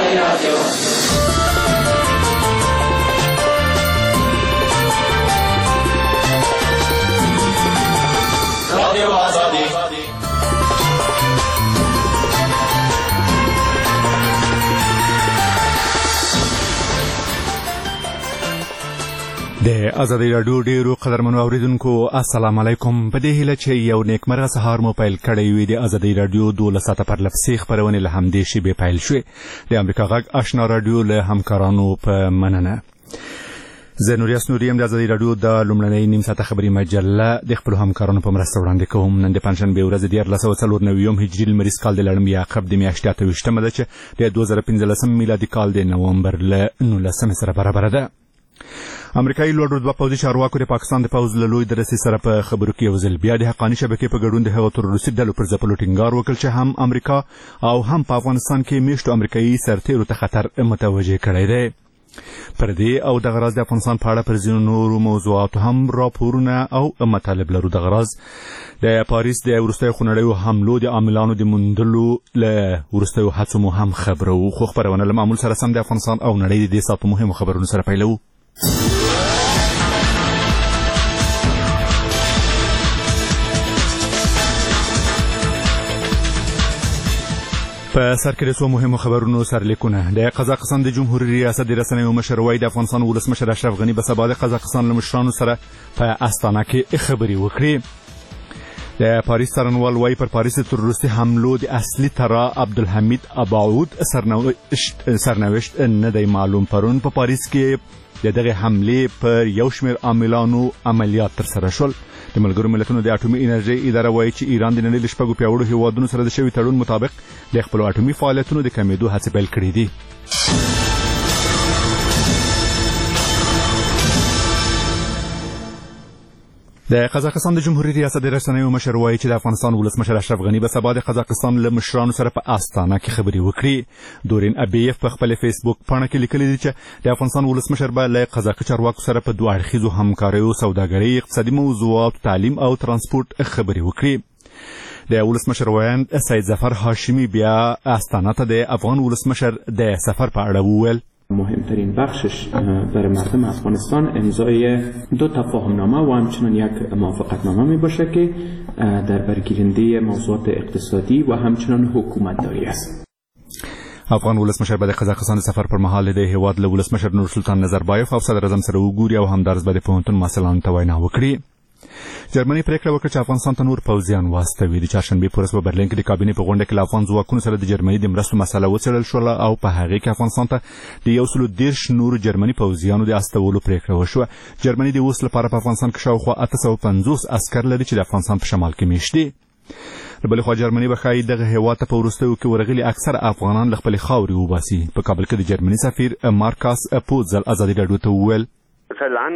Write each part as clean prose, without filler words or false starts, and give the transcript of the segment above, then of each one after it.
د ازادي رادیو ډیرو قدرمنو اوریدونکو السلام علیکم. په دې هیله چې یو نیکمرغه سهار مو پیل کړی وي. د ازادي رادیو 12 ساعته پر لپسې خبرونه له همدې شی به پیل شوې. د امریکا غږ آشنا رادیو له همکارانو په مننه. زه نوریاس نوریم د ازادي رادیو د لومړنۍ نیم ساعته خبري مجله د خپل همکارانو په مرسته وړاندې کوم. نن د پنځشنبه ورځ د 1449 هجري لمریز کال د لړم یعقوب د میاشتې 28مه ده چې د 2015 میلادي کال د نومبر له 19 سره برابر ده. امریکایي لوړ رتبه پوځي چارواکو د پاکستان د پوځ له لوی درسي سره په خبرو کې یو ځل بیا د حقاني شبکې په ګډون د هغو تروریستي ډلو پر ځپلو ټینګار وکړ چې هم امریکا او هم په افغانستان کې میشتو امریکایي سرتیرو ته خطر متوجه کړی دی. پر دې او د غراض د افغانستان په اړه پر ځینو نورو موضوعاتو هم راپورونه او مطالب لرو. د غراض د پاریس د وروستیو خونړیو حملو د عاملانو د موندلو له وروستیو هڅو مو هم خبرو. خو خبرونه له معمول سره سم د افغانستان او نړۍ د دې ساعت په مهمو خبرونو سره پیلو. په سر کې د څو مهمو خبرونو سرلیکونه. د قزاقستان د جمهوریت ریاست د رسنیو مشر وایي د افغانستان ولسمشر اشرف غني به سبا د قزاقستان له مشرانو سره په استانه کې خبرې وکړي. د پاریس څارنوال وایي پر پاریس تروریستي حملو د اصلي طرح عبدالحمید ابعود سرنوشت نه دی معلوم. پرون په پاریس کې د دغه حملې پر یو شمېر عاملانو عملیات ترسره شول. د ملګرو ملتونو د اټومي انرژي اداره وایي چې ایران د نړۍ له شپږو پیاوړو هیوادونو سره د شوي تړون مطابق د خپلو اټومي فعالیتونو د کمېدو هڅې پیل کړې دي. د قزاقستان د جمهوریت ریاست د رسنیو مشر وایي چې د افغانستان ولسمشر اشرف غني به سبا د قزاقستان له مشرانو سره په استانه کې خبرې وکړي. دورین ابیف په خپل فیسبوک پاڼه کې لیکلي دي چې د افغانستان ولسمشر به له قزاقي چارواکو سره په دوه اړخیزو همکاریو، سوداګرۍ، اقتصادي موضوعاتو، تعلیم او ترانسپورت خبرې وکړي. د ولسمشر ویاند سید ظفر هاشمی بیا استانه ته د افغان ولسمشر د سفر په اړه وویل. مهمترین بخشش برای مردم افغانستان امضای 2 تفاهمنامه و همچنان یک موافقتنامه می باشه که در برگیرنده موضوعات اقتصادی و همچنان حکومتداری است. افغان ولسمشر به د قزاقستان سفر پر مهال د هیواد له ولسمشر نورسلطان نظربایف او صدر اعظم سره وګوري او همدارس به د پوهنتون محصلانو ته وینا وکړي. جرمني پریکړه وکړه چې افغانستان ته نور پوځیان واستوي. د چهارشنبې په ورځ په برلین کې د کابینې په غونډه کې له افغان ځواکونو سره د جرمني د مرستو مسله وڅېړل شوله او په هغې کې افغانستان ته د 130 نورو جرمني پوځیانو د استولو پریکړه وشوه. جرمني د اوس لپاره په افغانستان کې شاوخوا 850 عسکر لري چې د افغانستان په شمال کې میشت دي. له بلې خوا جرمني به ښایي دغه هېواد ته په وروستیو کې ورغلي اکثر افغانان له خپلې خاورې وباسي. په کابل کې د جرمني سفیر مارکاس پوتزل ازادي راډیو ته وویل فعلا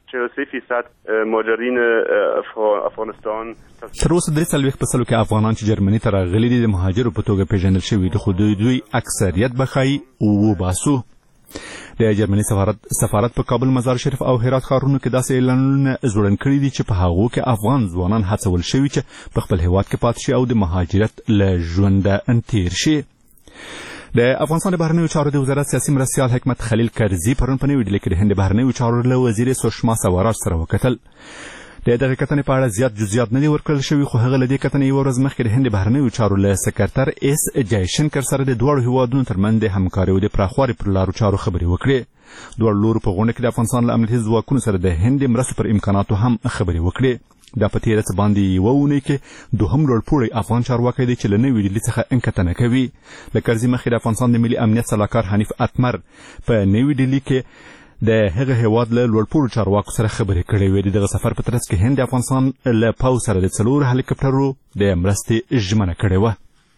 43% مهاجرین افغانستان تر اوسه 43% کې افغانان چې جرمني ته راغلي دي د مهاجرو په توګه پیژندل شوي دي، خو دوی اکثریت به ښایي وباسو. د جرمني سفارت په کابل، مزار شریف او هرات ښارونو کې داسې اعلانونه ځوړند کړي دي چې په هغو کې افغان ځوانان هڅول شوي چې په خپل هېواد کې پاتې شي او د مهاجرت له ژونده تېر شي. د افغانستان د بهرنیو چارو د وزارت سیاسي مرستیال حکمت خلیل کرزي پرون په نوې ډیلي کې د هند د بهرنیو چارو له وزیر سوشما سوراج سره وکتل. د دغه کتنې په اړه زیات جزئیات نه دي ورکړل شوي، خو هغه له دې کتنې یوه ورځ مخکې د هند د بهرنیو چارو له سکرتر اس جایشنکر سره د دواړو هیوادونو ترمنځ د همکارۍ د پراخوالي پر لارو چارو خبرې وکړې. دواړو لورو په غونډه کې د افغانستان له امنیتي ځواکونو سره د هند د مرستو پر امکاناتو هم خبرې وکړې. دا په تېره څه باندې یوه اونۍ کې دوهم لوړپوړی افغان چارواکی دی چې له نوې ډیلي څخه انکتنه کوي. له کرزي مخکې د افغانستان د ملي امنیت سلاکار حنیف اتمر په نوې ډیلي کې د هغه هېواد له لوړپوړو چارواکو سره خبرې کړې وې. د دغه سفر په ترڅ کې هند د افغانستان له پوځ سره د 4 هلیکاپټرو د مرستې ژمنه کړې وه.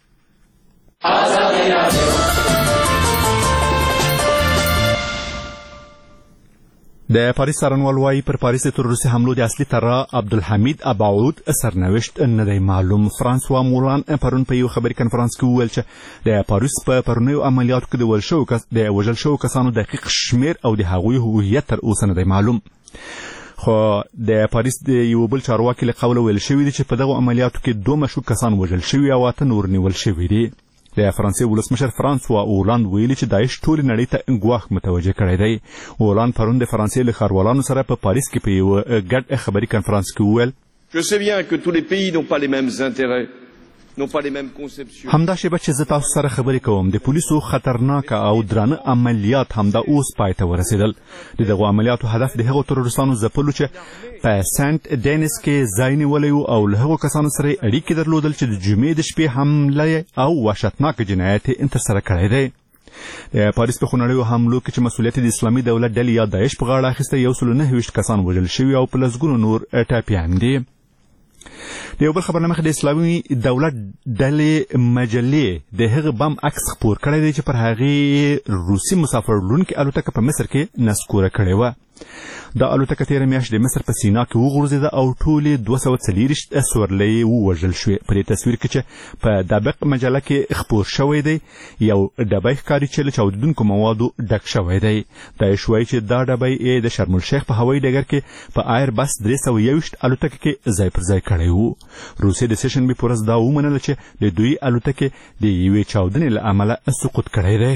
د پاریس څارنوال وایي پر پاریس د تروریستي حملو د اصلي طرح عبدالحمید ابعود سرنوشت نه دی معلوم. فرانسوا مولان پرون په یو خبري کنفرانس کې وویل چې د پاریس په پرونیو عملیاتو کې د وژل شوو کسانو دقیق شمیر او د هغوی هویت تر اوسه نه دی معلوم. خو د پاریس د یو بل چارواکي له قوله ویل شوي دي چې په دغو عملیاتو کې 2 مشکوک کسان وژل شوي او 8 نور نیول شوي دي. د فرانسې ولسمشر فرانسوا اولاند ویلي چې داعش ټولې نړۍ ته ګواښ متوجه کړی دی. اولاند پرون د فرانسې له ښاروالانو سره په پاریس کې په یوه ګډ خبري کنفرانس کې وویل همدا شیبه چې زه تاسو سره خبرې کوم د پولیسو خطرناک او درانه عملیات همدا اوس پای ته ورسېدل. د دغو عملیاتو هدف د هغو تروریستانو ځپلو چې په سنت ډینس کې ځای نیولی و او له هغو کسانو سره یې اړیکې درلودل چې د جمعې د شپې حمله او وحشتناک جنایت یې ترسره کړی دی. د پاریس په خونړیو حملو کې چې مسؤلیت د اسلامي دولت ډلې یا داعش په غاړه اخیسته 129 کسان وژل شوي او په لسګونو نور ټپیان دي. د یو بل خبر نه مخکې د اسلامي دولت ډلې مجلې د هغه بم عکس خپور کړی دی چې پر هغې روسي مسافر وړونکې الوتکه په مصر کې نسکوره کړې وه. دا الوتکه تېره میاشت د مصر په سینا کې وغورځېده او ټولې 240 سورلۍ ووژل شوې. په دې تصویر کې چې په دابق مجله کې خپور شوی دی یو ډبی ښکاري چې له چاودېدونکو موادو ډک شوی دی. داعش وایي چې دا ډبی یې د شرم الشیخ په هوایي ډګر کې په آیر بس 321 الوتکه کې ځای پر ځای کړی و. روسیې د سهشنبې په ورځ دا ومنله چې د دوی الوتکې د یوې چاودنې له امله سقوط کړی دی.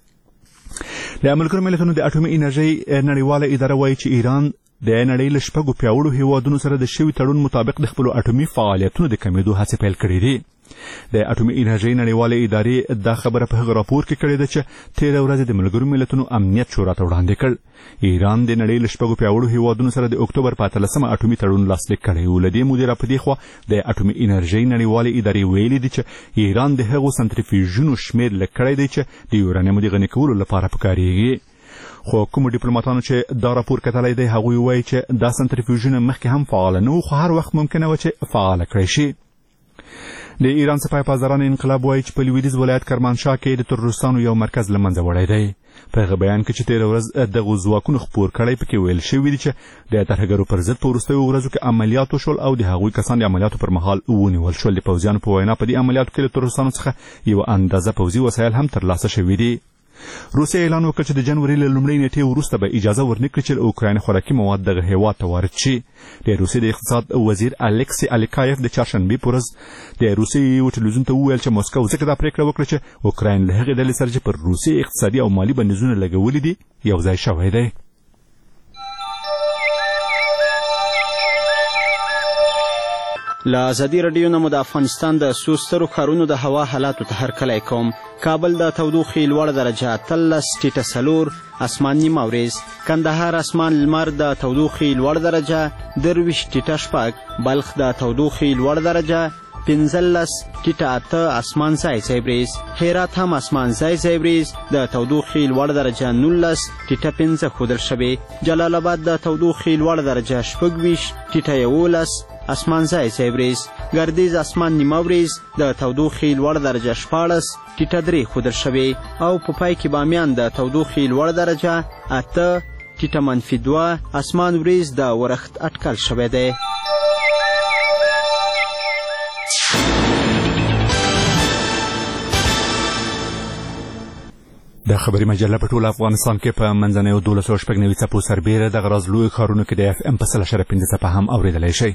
د ملګرو ملتونو د اټومي انرژۍ نړیواله اداره وایي چې ایران د نړۍ له 6 پیاوړو هیوادونو سره د شوي تړون مطابق د خپلو اټومي فعالیتونو د کمیدو هڅې پیل کړې دي. د اټومي انرژۍ نړیواله ادارې دا خبره په هغه راپور کې کړې ده چې تېره ورځ د ملګرو ملتونو امنیت شورا ته وړاندې کړ. ایران د نړۍ له 6 پیاوړو هیوادونو سره د اکتوبر په 13 اټومي تړون لاسلیک کړی و. له دې مودې راپدې خوا د اټومي انرژۍ نړیواله ادارې ویلي دي چې ایران د هغو سنتریفیوژونو شمېر لږ کړی دی چې د یورانیمو د غني کولو لپاره پکارېږي. خو کومو ډیپلوماتانو چې دا راپور کتلی دی هغوی وایي چې دا سنتریفیوژونه مخکې هم فعاله نه وو خو هر وخت ممکنه وه چې فعاله کړی شي. د ایران سپاه پاسداران انقلاب وایي چې په لویدیځ ولایت کرمانشاه کې د تروریستانو یو مرکز له منځه وړی دی. په هغه بیان کې چې تېره ورځ دغو ځواکونو خپور کړی پکې ویل شوي دي چې د ترهګرو پر ضد په وروستیو ورځو کې عملیات وشول او د هغوی کسان د عملیاتو پر مهال ونیول شول. د پوځیانو په وینا په دې عملیاتو کې له تروریستانو څخه یوه اندازه پوځي وسایل هم ترلاسه شوي دي. روسیه اعلان وکړ چې د جنوري له لومړۍ نیټې وروسته به اجازه ورنکړي چې له اوکراین خوراکي مواد دغه هېواد ته وارد شي. د روسیې د اقتصاد وزیر الکسی الیکایف د چهارشنبې په ورځ د روسیې یو ټلویزیون ته وویل چې مسکو ځکه دا پرېکړه وکړه چې اوکراین له هغې ډلې سره چې پر روسیې اقتصادي او مالي بندیزونه لګولي دي یو ځای شوی دی. له ازادي راډیو نه مو د افغانستان د څو سترو ښارونو د هوا حالاتو ته هرکلی کوم. کابل د تودوخې لوړه درجه 13.4، اسمان نیمه ورځ. کندهار اسمان لمر د تودوخې لوړه درجه 23.8، بلخ د تودوخې لوړه درجه 15.8، اسمان ځای ځای وریځ. هرات هم اسمان ځای ځای وریځ د تودوخې لوړه درجه 19.5 ښودل شوې. جلال آباد د تودوخې لوړه درجه 26.11، اسمان ځای ځای وریځ. ګردیز اسمان نیمه وریځ د تودوخې لوړه درجه 14.3 ښودل شوې. او په پای کې بامیان د تودوخې لوړه درجه 8.-2، اسمان وریځ د ورښت اټکل شوی دی. د خبري مجله په ټول افغانستان کې په منځنیو 1290 څپو سربیره د غراز لوی ښارونو کې د FM په 100.5 څپه هم اورېدلی شئ.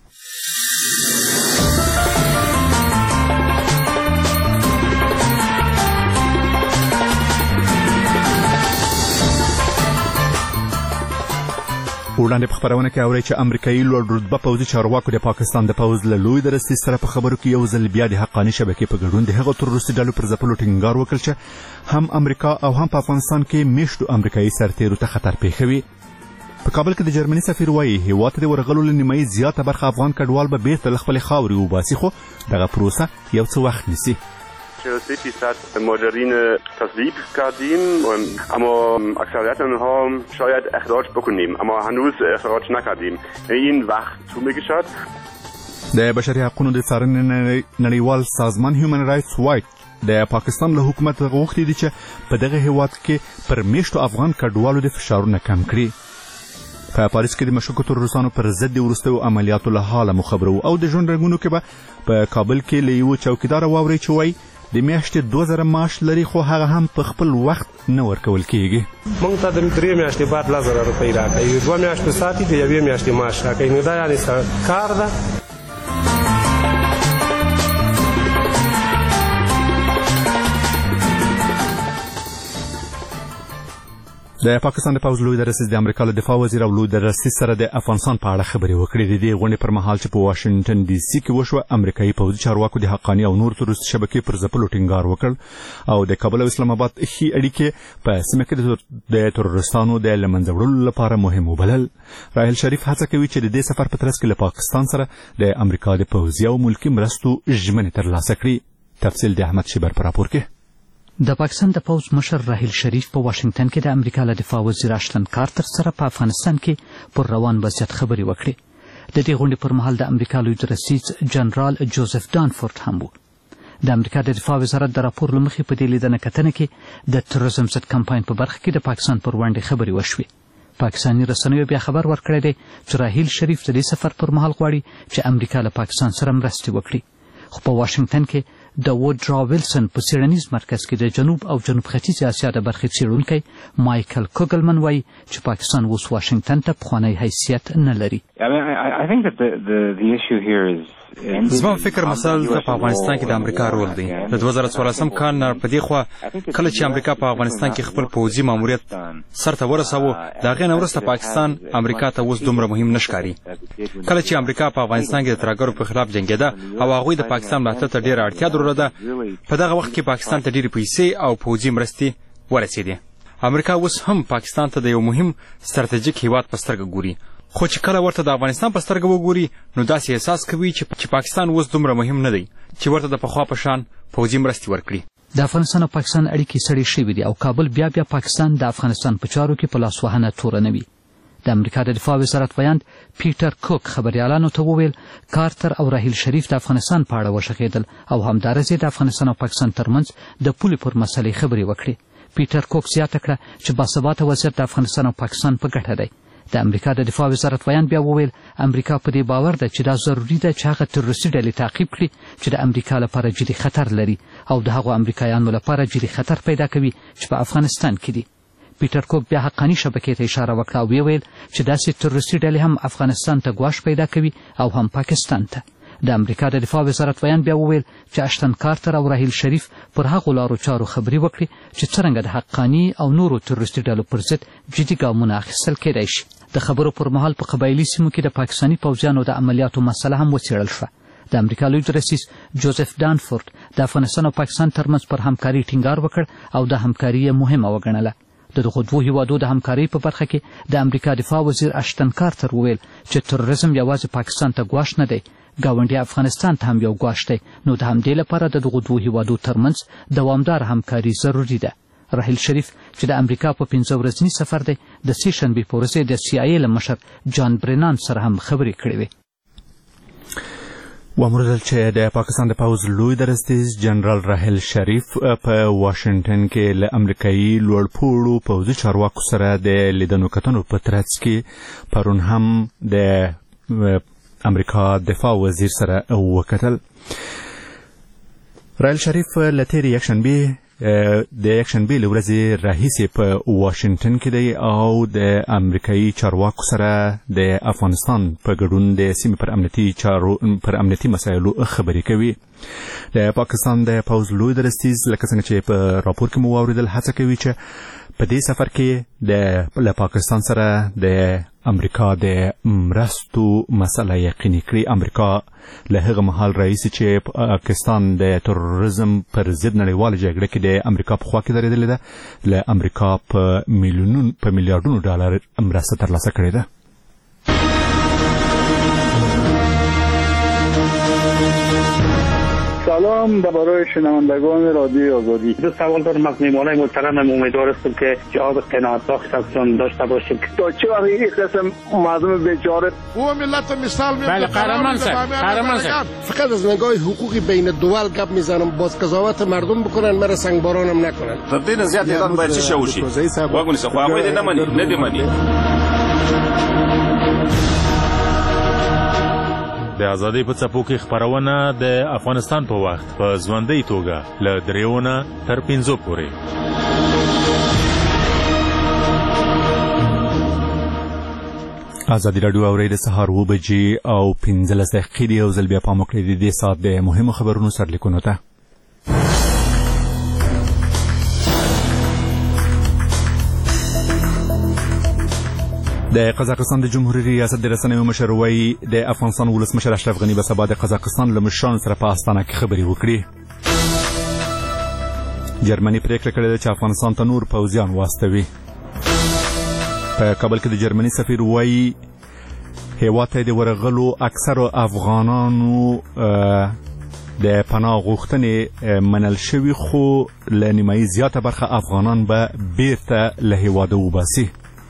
وړاندې په خبرونه کې اورئ چې امریکایي لوړ رتبه پوځي چارواکو د پاکستان د پوځ له لوی درستي سره په خبرو کې یو ځل بیا د حقاني شبکې په ګډون د هغو تروریستي ډلو پر ځپلو ټینګار وکړ چې هم امریکا او هم په افغانستان کې میشتو امریکایي سرتیرو ته خطر پېښوي. په کابل کې د جرمني سفیر وایي هېواد ته د ورغلو له نیمایي زیاته برخه افغان کډوال به بیرته له خپلې خاورې وباسي، خو دغه پروسه یو څه وخت نیسي. 33% مهاجرین تصویب کردیم اما اکثریت آنها شاید اخراج بکنیم اما هنوز اخراج نکردیم. این وقت طول می‌کشد. د بشري حقوقو د څارنې نړیوال سازمان هیومن رایټس واچ د پاکستان له حکومت غوښتي دي چې په دغه هېواد کې پر میشتو افغان کډوالو د فشارونه کم کړي. په پاریس کې د مشکوکو تروریستانو پر ضد د وروستیو عملیاتو له حاله مو خبرو او د ژوند رنګونو کې به په کابل کې له یوه چوکیداره واورئ چې وایي د میاشتې 2000 معاش لري خو هغه هم په خپل وخت نه ورکول کیږي. موږ ته د 3 میاشتې بعد 1000 روپۍ راکوي، 2 میاشتې ساتي د 1 میاشتې معاش راکوي. نو دا یعنې کار ده. د پاکستان د پوځ لوی درسیز د امریکا له دفاع وزیر او لوی درسیز سره د افغانستان په اړه خبرې وکړې. د دې غونډې پر مهال چې په واشنگټن ډي سي کې وشوه، امریکایي پوځي چارواکو د حقاني او نور تروریستي شبکې پر ځپلو ټینګار وکړ او د کابل او اسلام آباد ښې اړیکې په سیمه کې د تروریستانو د له منځه وړلو لپاره مهم وبلل. راحیل شریف هڅه کوي چې د دې سفر په ترڅ کې له پاکستان سره د امریکا د پوځي او ملکي مرستو ژمنې ترلاسه کړي. تفصیل د احمد شیبر په راپور کې. د پاکستان د پوځ مشر راحیل شریف په واشنگټن کې د امریکا له دفاع وزیر اشتن کارتر سره په افغانستان کې پر روان وضعیت خبرې وکړې. د دې غونډې پر مهال د امریکا لوی درسیز جنرال جوزف دانفورد هم و. د امریکا د دفاع وزارت د راپور له مخې په دې لیدنه کتنه کې د تروریزم ضد کمپاین په برخه کې د پاکستان پر وړاندې خبرې وشوې. پاکستاني رسنیو بیا خبر ورکړی دی چې راحیل شریف د دې سفر پر مهال غواړي چې امریکا له پاکستان سره مرستې وکړي. خو په واشنگټن کې د وودرا ویلسن په څېړنیز مرکز کې د جنوب او جنوب ختیځې اسیا د برخې څېړونکی مایکل کوګلمن وایي چې پاکستان اوس واشنگټن ته پخوانی حیثیت نه لري. زما فکر مثال ته په افغانستان کې د امریکا رول دی. د 2014 کال نه په دې خوا کله چې امریکا په افغانستان کې خپل پوځي ماموریت سرته ورساوه، د هغې نه وروسته پاکستان امریکا ته اوس دومره مهم نه ښکاري. کله چې امریکا په افغانستان کې د ترهګرو په خلاف جنګېده او هغوی د پاکستان ملاتړ ته ډېره اړتیا درلوده، په دغه وخت کې پاکستان ته ډېرې پیسې او پوځي مرستې ورسېدې. امریکا اوس هم پاکستان ته د یو مهم ستراتیژیک هیواد په سترګه ګوري، خو چې کله ورته د افغانستان په سترګه وګوري نو داسې احساس کوي چې پاکستان اوس دومره مهم نه دی چې ورته د پخوا په شان پوځي مرستې ورکړي. د افغانستان او پاکستان اړیکې سړې شوې دي او کابل بیا پاکستان د افغانستان په چارو کې په لاسوهنه توره نه وي. د امریکا د دفاع وزارت ویاند پیټر کوک خبریالانو ته وویل کارتر او راحیل شریف د افغانستان په اړه وشخېدل او همدارس د افغانستان او پاکستان ترمنځ د پولې پر مسلې خبرې وکړې. پیټر کوک زیاته کړه چې باثباته وضعیت د افغانستان او پاکستان په ګټه دی. د امریکا د دفاع وزارت ویاند بیا وویل امریکا په دې باور ده چې دا ضروري ده چې هغه تروریستي ډلې تعقیب کړي چې د امریکا لپاره جدي خطر لري او د هغو امریکایانو لپاره جدي خطر پیدا کوي چې په افغانستان کې دي. پیټر کوک بیا حقاني شبکې ته اشاره وکړه او ویل چې داسې تروریستي ډلې هم افغانستان ته ګواښ پیدا کوي او هم پاکستان ته. د امریکا د دفاع وزارت ویاند بیا وویل چې اشتن کارتر او راحیل شریف پر هغو لارو چارو خبرې وکړي چې څرنګه د حقاني او نورو تروریستي ډلو پر ضد جدي ګامونه اخیستل کېدای شي. د خبرو پر مهال په قبایلي سیمو کې د پاکستاني پوځیانو د عملیاتو مسله هم وڅېړل شوه. د امریکا لوی درسیز جوزف دانفورد د افغانستان او پاکستان ترمنځ پر همکاري ټینګار وکړ او د همکاري یې مهمه وګڼله. د دغو دوو هیوادو د همکارۍ په برخه کې د امریکا دفاع وزیر اشتن کارتر وویل چې تروریزم یوازې پاکستان ته ګواښ نه دی، ګاونډي افغانستان ته هم یو ګواښ دی، نو د همدې لپاره د دغو دوو هیوادو ترمنځ دوامدار همکاري ضروري ده. راحیل شریف چې د امریکا په 15 ورځني سفر دی د سې شنبې په ورځ د CIA له مشر جان برینان سره هم خبرې کړې وې. وامردل چې د پاکستان د پوځ لوی درسیز جنرال راحیل شریف په واشنگټن کې له امریکایي لوړپوړو پوځي چارواکو سره د لیدنو کتنو په ترڅ کې پرون هم د امریکا دفاع وزیر سره وکتل. راحیل شریف له تېرې یکشنبې د یکشنبې له ورځې راهیسې په واشنګټن کې دی او د امریکایي چارواکو سره د افغانستان په ګډون د سیمې پر امنیتي مسایلو خبرې کوي. د پاکستان د پوځ لوی درسیز لکه څنګه چې په راپور کې مو واورېدل هڅه کوي چې په دې سفر کې له پاکستان سره د امریکا د مرستو مسله یقیني کړي. امریکا له هغه مهال راهیسې چې پاکستان د تروریزم پر ضد نړیواله جګړه کې د امریکا په خوا کې درېدلې ده، له امریکا په میلیاردونو ډالر مرسته ترلاسه کړې ده. سلام برای شنوندگان رادیو آزادی. دو سوال دارم از میهمانای محترمم، امیدوار هستم که جواب قناعت بخش ازشون داشته باشیم. تا چه وقت این قسم مردم بیچاره و ملت مثال میاد. بله قهرمان صاحب فقط از نگاه حقوقی بین دول گپ میزنم، باز قضاوت مردم بکنن، مرا سنگبارانم نکنن. تبدیل زیاد ایران باید چی شوشی؟ واگونی سه خو هغه دې نه مني. د ازادۍ په څپو کې خپرونه د افغانستان په وخت په ژوندۍ توګه له 3 تر 5 پورې. ازادي راډیو اورئ د سهار 7 بجې او 15 دقیقې دی او ځل بیا پام وکړئ د دې ساعت د مهمو خبرونو سرلیکونو ته. د قزاقستان د جمهوریت ریاست د رسنیو مشر وایي د افغانستان ولسمشر اشرف غني به سبا د قزاقستان له مشرانو سره په استانه کې خبرې وکړي. جرمني پریکړه کړې ده چې افغانستان ته نور پوځیان واستوي. په کابل کې د جرمني سفیر وایي هېواد ته د ورغلو اکثرو افغانانو د پناه غوښتنې منل شوي، خو له نیمایي زیاته برخه افغانان به بیرته له هېواده وباسي.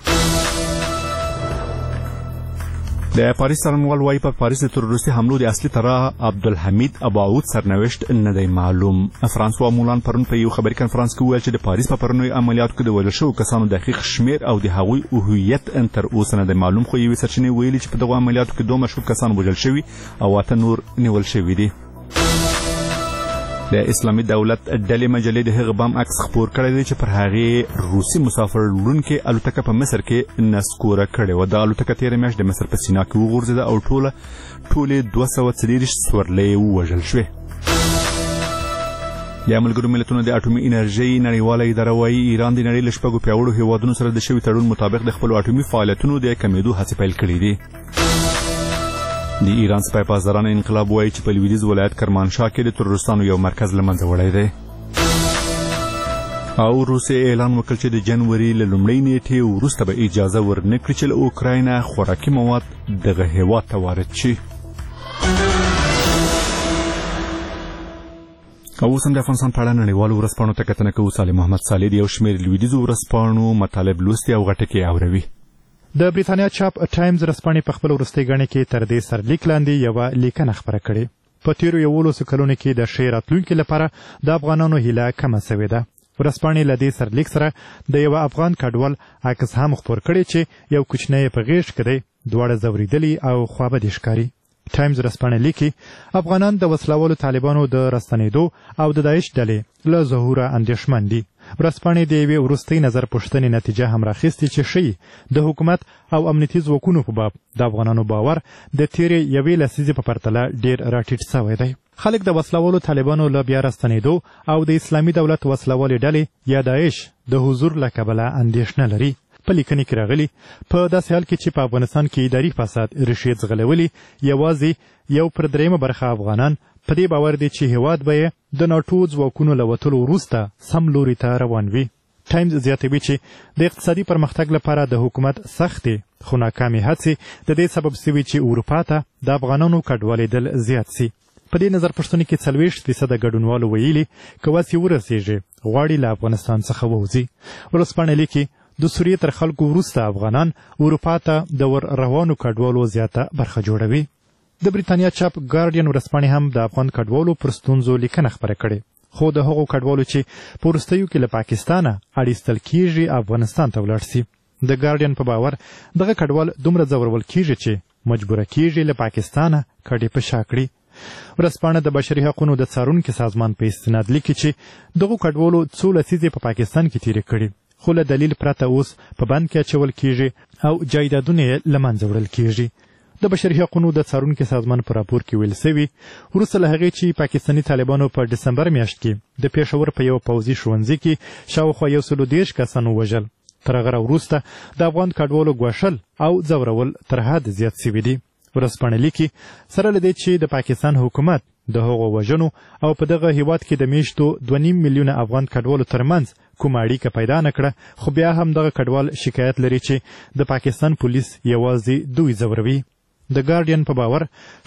د پاریس څارنوال وایي په پاریس د تروریستي حملو د اصلي طرح عبدالحمید اباعود سرنوشت نه دی معلوم. فرانسوا مولان پرون په یو خبري کنفرانس کې وویل چې د پاریس په پرونیو عملیاتو کې د وژل شوو کسانو دقیق شمیر او د هغوی هویت تر اوسه نه دی معلوم، خو یوې سرچینې ویلي چې په دغو عملیاتو کې 2 مشکوک کسان وژل شوي او 8 نور نیول شوي دي. د اسلامي دولت ډلې مجلې د هغه بام عکس خپور کړی دی چې پر هغې روسي مسافر وړونکې الوتکه په مصر کې نسکوره کړې وه. دا الوتکه تېره میاشت د مصر په سینا کې وغورځېده او ټولې 240 سورلۍ ووژل شوې. د ملګرو ملتونو د اټومي انرژۍ نړیواله اداره وایي ایران د نړۍ له 6 پیاوړو هېوادونو سره د شوي تړون مطابق د خپلو اټومي فعالیتونو د کمېدو هڅې پیل کړي دي. د ایران سپای پاسداران انقلاب وایي چې په لویدیځ ولایت کرمانشاه کې د تروریستانو یو مرکز له منځه وړی دی. او روسیې اعلان وکړ چې د جنوري له لومړۍ نیټې وروسته به اجازه ورنه کړي چې له اوکراینه خوراکي مواد دغه هېواد ته وارد شي. او اوس هم د افغانستان په اړه نړیوالو ورځپاڼو ته کتنه کوو. صالح محمد صالح د یو شمېر لویدیځو ورځپاڼو مطالب لوستي او غټکې اوري. د بریتانیا چاپ ټایمز ورځپاڼې په خپل وروستۍ ګڼې کې تر دې سرلیک لاندې یوه لیکنه خپره کړې. په تیرو 11 کلونو کې د ښې راتلونکي لپاره د افغانانو هیله کمه سوې ده. ورځپاڼې له دې سرلیک سره د یوه افغان کډوال عکس هم خپور کړی چې یو کوچنی په غېږ کې دی، دواړه ځورېدلي او خوابدي ښکاري. ټایمز ورځپاڼه لیکي افغانان د وسلوالو طالبانو د راستنېدو او د داعش ډلې له ظهوره اندېښمن دي. ورځپاڼې د یوې وروستۍ نظر پوښتنې نتیجه هم راخیستې چې ښیي د حکومت او امنیتي ځواکونو په باب د افغانانو باور د تېرې یوې لسیزې په پرتله ډېر راټیټ سوی دی. خلک د وسلوالو طالبانو له بیا راستنېدو او د اسلامي دولت وسلوالې ډلې یا داعش د حضور له کبله اندېښنه لري. په لیکنې کې راغلي په داسې حال کې چې په افغانستان کې اداري فساد ریښې ځغلولي، یوازې 1/3 برخه افغانان په دې باور دي چې هېواد به یې د ناټو ځواکونو له وتلو وروسته سم لوري ته روان وي. ټایمز زیاتوي چې د اقتصادي پرمختګ لپاره د حکومت سختې خو ناکامې هڅې د دې سبب سوي چې اروپا ته د افغانانو کډوالېدل زیات سي. په دې نظر پوښتنې کې 40% ګډونوالو ویلي که وس یې ورسېږي غواړي له افغانستان څخه ووځي. ورځپاڼه لیکي د سوریې تر خلکو وروسته افغانان اروپا ته د ور روانو کډوالو زیاته برخه جوړوي. د بریتانیا چاپ ګارډین ورځپاڼې هم د افغان کډوالو پر ستونزو لیکنه خپره کړې، خو د هغو کډوالو چې په وروستیو کې له پاکستانه اړیستل کیږي افغانستان ته ولاړ سي. د ګارډین په باور دغه کډوال دومره ځورول کیږي چې مجبوره کیږي له پاکستانه کډې په شا کړي. ورځپاڼه د بشري حقونو د څارونکي سازمان په استناد لیکي چې دغو کډوالو څو لسیزې په پاکستان کې تېرې کړي، خو له دلیل پرته اوس په بند کې اچول کیږي او جایدادونه یې له منځه وړل کیږي. د بشري حقونو د څارونکي سازمان په راپور کې ویل سوي وروسته له هغې چې پاکستاني طالبانو په ډسمبر میاشت کې د پېښور په یو پوځي ښوونځي کې شاوخوا 130 کسان ووژل. تر هغه وروسته د افغان کډوالو ګواښل او ځورول تر حد زیات سوي دي. ورځپاڼه لیکي سره له دې چې د پاکستان حکومت د هغو وژنو او په دغه هیواد کې د میاشتو 2.5 میلیونه افغان کډوالو ترمنځ کومه اړیکه پیدا نه کړه، خو بیا هم دغه کډوال شکایت لري چې د پاکستان پولیس یوازې دوی ځوروي. د ګارډین په باور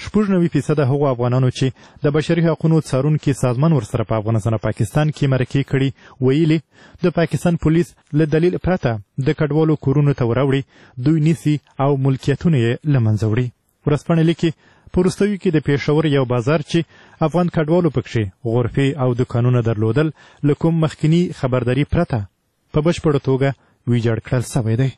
96% هغو افغانانو چې د بشري حقونو څارونکي سازمان ورسره په افغانستان او پاکستان کې مرکې کړي ویلي د پاکستان پولیس له دلیل پرته د کډوالو کورونو ته وراوړي، دوی نیسي او ملکیتونه یې له منځه وړي. ورځپاڼه لیکي په وروستیو کې د پېښور یو بازار چې افغان کډوالو پکښې غرفې او دکانونه درلودل له کوم مخکینی خبرداري پرته په بشپړه توګه ویجاړ کړل سوی دی.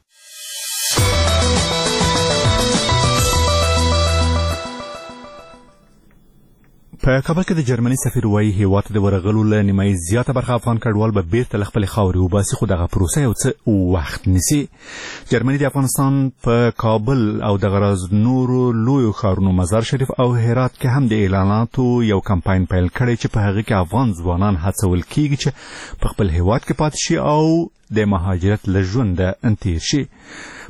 په کابل کې د جرمني سفیر وایي هېواد د ورغلو له نیمایي زیاته برخه افغان کډوال به بیرته له خپلې خاورې وباسي، خو دغه پروسه یو څه وخت نیسي. جرمني د افغانستان په کابل او دغه راز نورو لویو ښارونو مزار شریف او هرات کې هم د اعلاناتو یو کمپاین پیل کړی چې په هغې کې افغان ځوانان هڅول کیږي چې په خپل هېواد کې پاتې شي او د مهاجرت له ژونده تېر شي.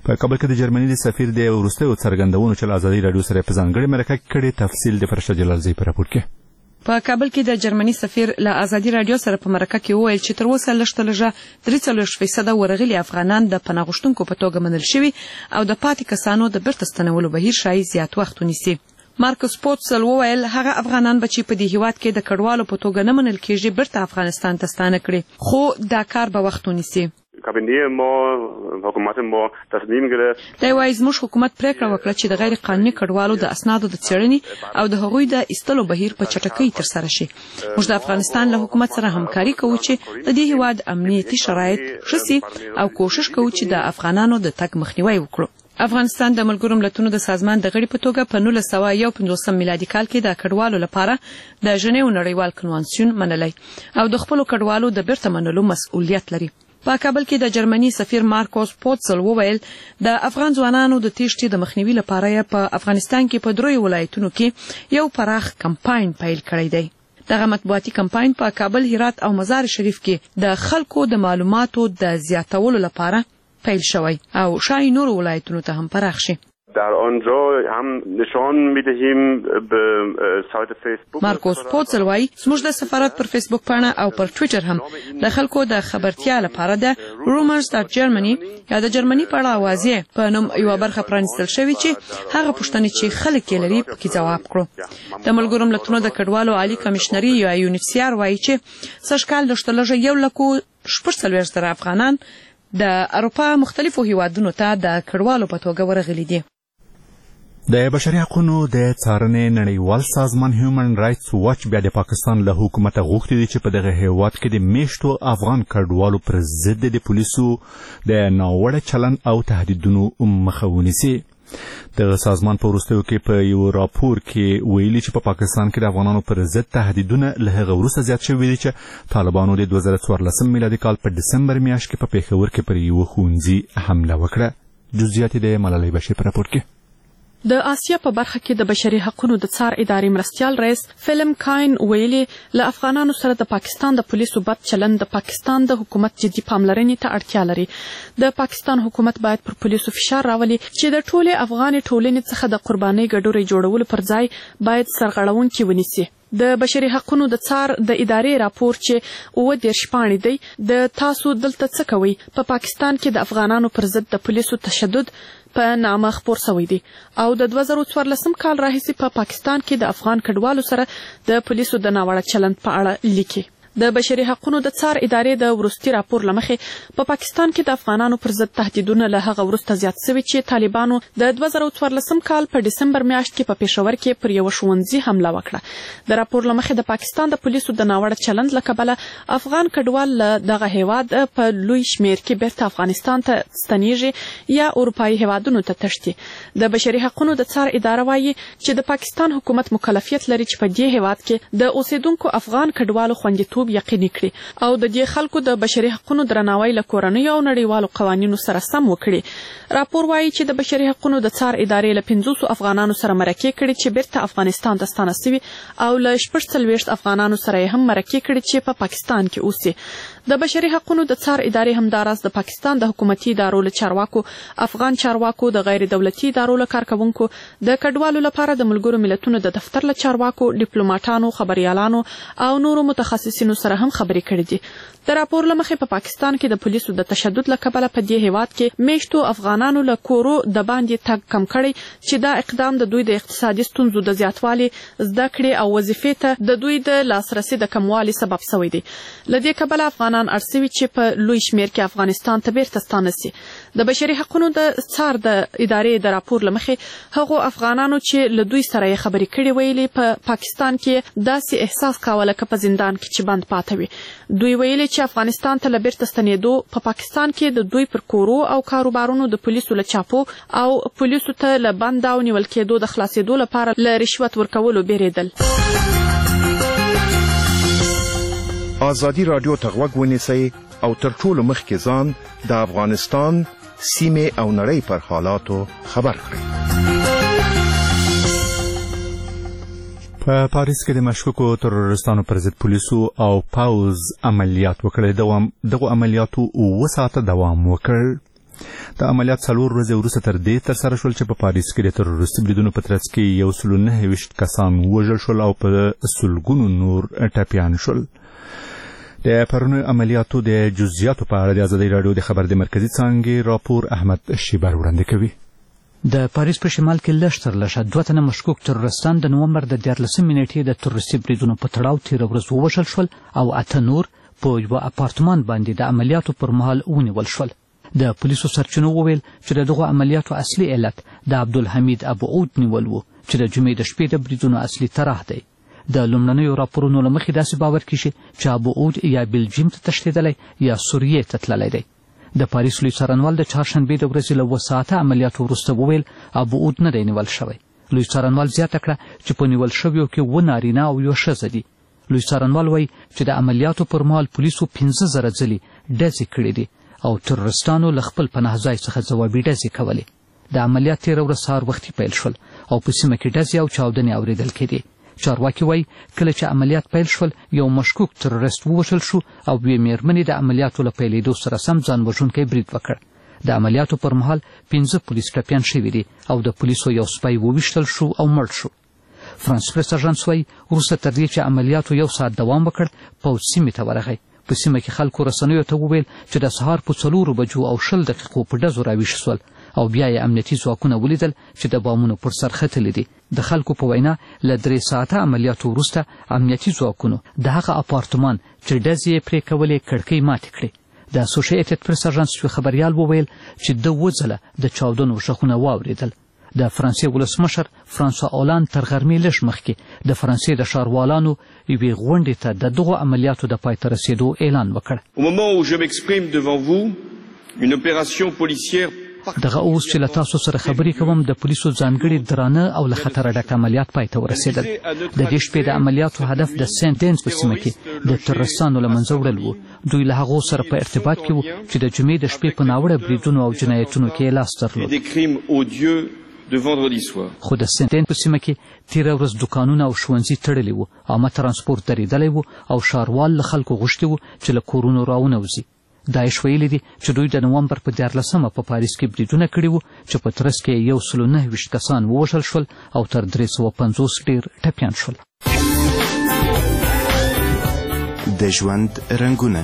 په کابل کې د جرمني د سفیر د وروستیو څرګندونو چې ازادي رادیو سره په ځانګړې مرکه کې کړي تفصیل د فرشته جلالزی په راپور کې. په کابل کې د جرمني سفیر له ازادي رادیو سره په مرکه کې وویل چې تر اوسه لږ 43% ورغلي افغانان د پناه غوښتونکو په توګه منل شوي او د پاتې کسانو د بیرته ستنولو بهیر شاید زیات وخت ونیسي. مارکوس پوتسل وویل هغه افغانان به چې په دې هیواد کې د کډوالو په توګه نه منل کېږي بیرته افغانستان ته ستانه کړي، خو دا کار به وخت ونیسي. کابینه ما حکومت ما تصمیم گرفت. دا وايي زموږ حکومت پریکړه وکړه چې د غیر قانوني کډوالو د اسنادو د څېړنې او د هغوی د ایستلو بهیر په چټکۍ ترسره شي. موږ د افغانستان له حکومت سره همکاري کوو چې د دې هیواد امنیتي شرایط ښه سي او کوشش کوو چې د افغانانو د تګ مخنیوی وکړو. افغانستان د ملګرو ملتونو د سازمان د غړي په توګه په 1951 میلادي کال کې د کډوالو لپاره د ژنیو نړیوال کنوانسیون منلی او د خپل کډوالو د بیرته منلو مسؤلیت لري. په کابل کې د جرمني سفیر مارکوس پوتسل وویل د افغان ځوانانو د تېښتې د مخنیوي لپاره په افغانستان کې په 3 ولایتونو کې یو پراخ کمپاین پیل کړی دی. دغه مطبوعاتي کمپاین په کابل، هرات او مزار شریف کې د خلکو د معلوماتو د زیاتولو لپاره پیل شوی او شاید نور ولایتونو ته هم پراخ شي. در آنجا هم نشان میدهیم به سایت فیسبوک. مارکوس پوتسل وايي زموږ د سفارت پر فیسبوک پاڼه او پر ټویټر هم د خلکو د خبرتیا لپاره د rumors.germany یا د جرمني په اړه اوازې په نوم یو برخه پرانیستل شوې چې هغه پوښتنې چې خلک یې لري پکې ځواب کړو. د ملګرو ملتونو د کډوالو عالی کمشنري یا UNHCR وايي چې سږکال لږ 1,46,000 افغانان د اروپا مختلفو هیوادونو ته د کډوالو په توګه ورغلي دي. د بشري حقوقو د څارنې نړیوال سازمان هیومن رائټس واچ بیا د پاکستان له حکومت غوښتي دي چې په دغه هیواد کې د میشتو افغان کډوالو پر ضد د پولیسو د ناوړه چلند او تهدیدونو مخه ونیسي. د سازمان په وروستیو کې په یو راپور کې ویلي چې په پاکستان کې د افغانانو پر ضد تهدیدونه له هغه وروسته زیات شوي دي چې طالبانو د 2014 میلادي کال په دسمبر میاشت کې په پېښور کې پر یو ښوونځي حمله وکړه. جزئیات د ملالۍ بشیر په راپور کې. د آسیا په برخه کې د بشري حقوقو د څار ادارې مرستیال رئیس فیلم کاین ویلي له افغانانو سره د پاکستان د پولیسو بد چلند د پاکستان د حکومت جدي پاملرنې ته اړتیا لري. د پاکستان حکومت باید پر پولیسو فشار راولي چې د ټولې افغان ټولنې څخه د قربانۍ ګډوري جوړولو پر ځای باید سرغړونکي ونیسي. د بشري حقوقو د څار د ادارې راپور چې 30 پاڼې دی د تاسو دلته څه کوي په پاکستان کې د افغانانو پر ضد د پولیسو تشدد په نامه خپور شوی دی او د 2014 کال راهیسې په پاکستان کې د افغان کډوالو سره د پولیسو د ناوړه چلند په اړه لیکي. د بشري حقوقو د څار ادارې د وروستي راپور لمخې په پاکستان کې د افغانانو پر ضد تهدیدونه له هغه وروسته زیات شوي چې طالبانو د 2014 کال په دسمبر میاشت کې په پېښور کې پر یو ښوونځي حمله وکړه. د راپور لمخې د پاکستان د پولیسو د ناوړه چلند له کبله افغان کډوال له دغه هیواد په لوی شمیر کې بیرته افغانستان ته ستنیږي یا اروپایي هیوادونو ته تښتي. د بشري حقوقو د څار اداره وايي چې د پاکستان حکومت مکلفیت لري چې په دې هیواد کې د اوسیدونکو افغان کډوالو خوندیتوب یقیني کړي او د دې خلکو د بشري حقوقو درناوی له کورنیو او نړیوالو قوانینو سره سم وکړي. راپور وايي چې د بشري حقوقو د څار ادارې له 500 افغانانو سره مرکې کړي چې بیرته افغانستان ته ستانه شوي او له 40 افغانانو سره هم مرکې کړي چې په پاکستان کې اوسي. د بشري حقوقو د څار ادارې همداراز د پاکستان د حکومتي ادارو له چارواکو، افغان چارواکو، د غیر دولتي ادارو له کارکونکو، د کډوالو لپاره د ملګرو ملتونو د دفتر له چارواکو، ډیپلوماټانو، خبريالانو او نورو متخصصینو سره هم خبرې کړې دي. د راپور لمخې په پاکستان کې د پولیسو د تشدد له کبله په دې هیواد کې میشتو افغانانو له کورو د باندې تګ کم کړی چې دا اقدام د دوی د اقتصادي ستونزو د زیاتوالي، زده کړې او وظیفې ته د دوی د لاسرسي د کموالي سبب شوی دی. له دې کبله افغانان ارسوي چې په لوی شمیر کې افغانستان ته بیرته ستانه سي. د بشري حقوقو د څار د ادارې د راپور لمخې هغو افغانانو چې له دوی سره خبرې کړې ویلي په پاکستان کې داسې احساس کاوه لکه په زندان کې چې بند پاتې وي. دوی ویلي چې افغانستان ته له بیرته ستنېدو په پاکستان کې د دوی پر کورو او کاروبارونو د پولیسو له چاپو او پولیسو ته له بند او نیول کېدو د خلاصېدو لپاره له رشوت ورکولو بیریدل. آزادی رادیو ته غوږ ونیسئ او تر ټولو مخکې ځان د افغانستان، سیمې او نړۍ پر حالاتو خبر کړئ. په پاریس کې د مشکوکو ترورستانو پر ضد پولیسو او پاوز عملیات وکړل. دغه عملیاتو 7 ساعته دوام وکړ. د عملیات 4 ورځې وروسته تر دې ترسره شول چې په پاریس کې د تروریستي بریدونو په ترڅ کې 129 کسان ووژل شول او په سلګونو نور ټپیان شول. د پرونی عملیاتو د جزئیاتو په اړه د ازادي راډیو د خبر د مرکزی څانګې راپور احمد شیبر وړاندې کوي. د پاریس په شمال کې لږ تر لږه 2 تنه مشکوک تروریستان د نومبر د 14 نیټې د تروریستي بریدونو په تړاو تیر ورځ ووژل شول او 8 نور په یو اپارتمان باندې د عملیاتو پر مهال ونیول شول. د پولیسو سرچینو وویل چې دغه عملیاتو اصلي علت د عبدالحمید ابو عود نیول و چې د جمعې د شپې د بریدونو اصلي طرح دی. د لومړنیو راپورونو له مخې داسې باور کیږي چې ابو عود یا بلجیم ته تښتېدلی یا سوریې ته تللی دی. د پاریس لوی څارنوال د چهارشنبې د ورځې له 2 ساعته عملیاتو وروسته وویل ابو عود نه دی نیول شوی. لوی څارنوال زیاته کړه چې په نیول شویو کې 2 نارینه او 1 ښځه دي. لوی څارنوال وایي چې د عملیاتو پر مهال پولیسو 15,000 ځلې ډزې کړې دي او تروریستانو له خپل پناه ځای څخه ځوابي ډزې کولې. د عملیات تېره ورځ سهار وختي پیل شول او په سیمه کې ډزې او چاودنې اورېدل کېدې. چارواکي وایي کله چې عملیات پیل شول یو مشکوک تروریست ووژل شو او یوې مېرمنې د عملیاتو له پیلېدو سره سم ځان وژونکی برید وکړ. د عملیاتو پر مهال 15 پولیس ټپیان شوي دي او د پولیسو یو سپی وویشتل شو او مړ شو. فرانس پریس اژانس وایي وروسته تر دې چې عملیاتو 1 ساعت دوام وکړ پوځ سیمې ته ورغی. په سیمه کې خلکو رسنیو ته وویل چې د سهار په 4 بجو او 20 دقیقو په ډزو راویښ شول او بیا یې امنیتي ځواکونه ولیدل چې د بامونو پر سر ختلي دي. د خلکو په وینا له 3 ساعته عملیاتو وروسته امنیتي ځواکونو د هغه اپارتمان چې ډزې یې پرې کولې کړکۍ ماتې کړې. د اسوسییټډ پریس اژانس یو خبریال وویل چې د 2 ځله د چاودنو غږونه واورېدل. د فرانسې ولسمشر فرانسوا اولاند تر غرمې لږ مخکې د فرانسې د ښاروالانو یوې غونډې ته د دغو عملیاتو د پای ته رسېدو اعلان وکړ. دغه اوس چې له تاسو سره خبرې کوم د پولیسو ځانګړي درانه او له خطره ډک عملیات پای ته ورسېدل. د دې شپې د عملیاتو هدف د سینټ دینز په سیمه کې د تروریستانو له منځه وړل و. دوی له هغو سره په ارتباط کې و چې د جمعې د شپې په ناوړه بریدونو او جنایتونو کې لاس درلود. خو د سینټ دین په سیمه کې تیره ورځ دوکانونه او ښوونځي تړلي وو، عامه ترانسپورت درېدلی و او ښاروال له خلکو غوښتي وو چې له کورونو راونوځي. داعش ویلي دي چې دوی د نومبر په 14 په پاریس کې بریدونه کړي وو چې په ترڅ کې 129 کسان ووژل شول او تر 350 ډېر ټپیان شول. د ژوند رنګونه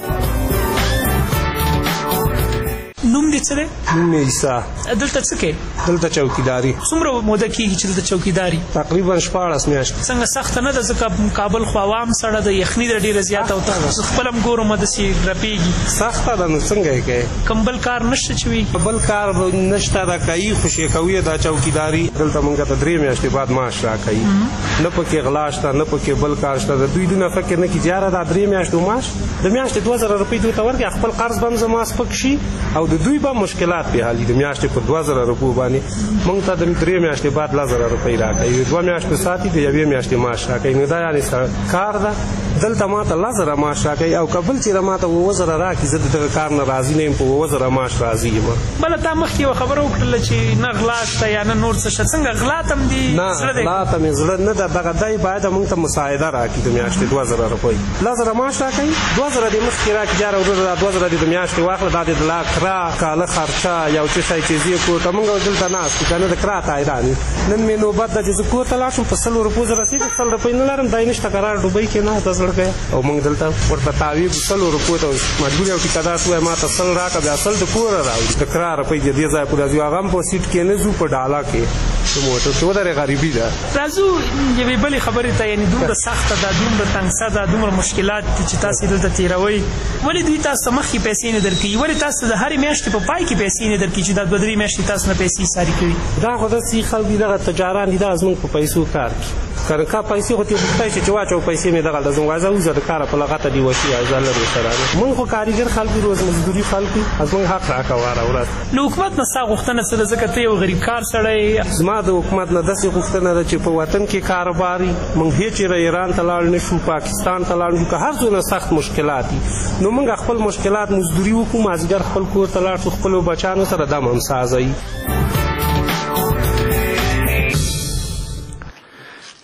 نوم دې څه دی؟ نوم مې عیسی. دلته څه کوې؟ دلته چوکیداري. څومره موده کېږي چې دلته چوکیداري؟ تقریبا 14 میاشتې. څنګه سخته نه ده؟ ځکه کابل خو عوام سړه ده، یخني ده ډېره زیاته او ته خپل هم ګورم داسې رپېږي. سخته ده نو څنګه یې کوې؟ کوم بل کار نشته چې وي؟ بل کار نشته ده، کوي خو شیکوي دا چوکیداري. دلته موږ ته 3 میاشتې بعد معاش راکوي. نه پکې غلا شته نه پکې بل کار شته. دوی دونه فکر نه کړي یاره دا 3 میاشتې معاش د میاشتې 2000 روپۍ دوی ته ورکړي، خپل قرض به هم زما سپک شي او د دوی به مشکلات په حالي. د میاشتې په 2000 روپۍ باندې موږ ته د 3 میاشتې بعد 1000 روپۍ راکوي. 2 میاشتې ساتي د 1 میاشتې معاش راکوي. نو دا یعنې کار ده. دلته ما ته 1000 معاش راکوي او کابل چې ما ته 2000 راکړي زه د دغه کار نه راضي نه یم. په 2000 معاش راضي یم. بله تا مخکې یوه خبره وکړله چې نه غلا شته یا نه نور څه شته. څنګه غلا ته هم دې زړه دی؟ نه غلا ته مې زړه نه ده. دغه دی باید موږ ته مساعده راکړي د میاشتې 2000 روپۍ. 1000 معاش راکوي، 2000 دې مخکې راکړي جاره وروره دا 2000 دې د میاشتې واخله. دا دې د لا کرا کاله خرچه یو څه شی چې زه کور ته موږ دلته ناست یو کنه د کرا ته حیران یو. نن مې نوبت ده چې زه کور ته لاړ شم په 100 روپۍ زه رسېږم. 100 روپۍ نه لرم دی نشته قرار ډوبۍ کې نه ته زړه کوي او موږ دلته ورته تاویږو 100 روپۍ ته مجبور یو ټیکهدار ووایي ما ته 100 راکړه بیا 100 د کوره راوړي. د کرا روپۍ د دې ځای پورې راځي هغه هم په سیټ کې نه ځو په ډاله کې موټر کې ودرې غریبي ده. راځو یوې بلې خبرې ته، یعنې دومره سخته ده، دومره تنګسه ده، دومره مشکلات دي چې تاسې دلته تېروئ. ولې دوی تاسو ته مخکې پیسې نه درکوي؟ ولې تاسو ته د هرې میاشتې په پای کې پیسې نه درکوي چې دا 2-3 میاشتې تاسو نه پیسې ساري کوي؟ دا خو داسې خلک دي دغه تجاران دي دا زموږ په پیسو کار کوي. که کا پیسې خو ترې پوښتئ چې واچوه پیسې مې دغلته زموږ زه وځه د کاره په لغته دې وشي زه لرو سره موږ خو کارګر خلک یو روز مزدوري خلک یو زموږ حق راکوه هره ورځ. له حکومت نه ستا غوښتنه څه ده؟ ځکه ته یو غریب کار سړی. زما د حکومت نه داسې غوښتنه ده چې په وطن کې کاروبار وي. موږ هېڅ چېرې ایران ته لاړ نه شو، پاکستان ته لاړ نه شو. که هر څونه سخت مشکلات دي نو موږ خپل مشکلات مزدوري وکړو، مازدیګر خپل کور ته لاړ شو، خپلو بچیانو سره دم همسازه وي.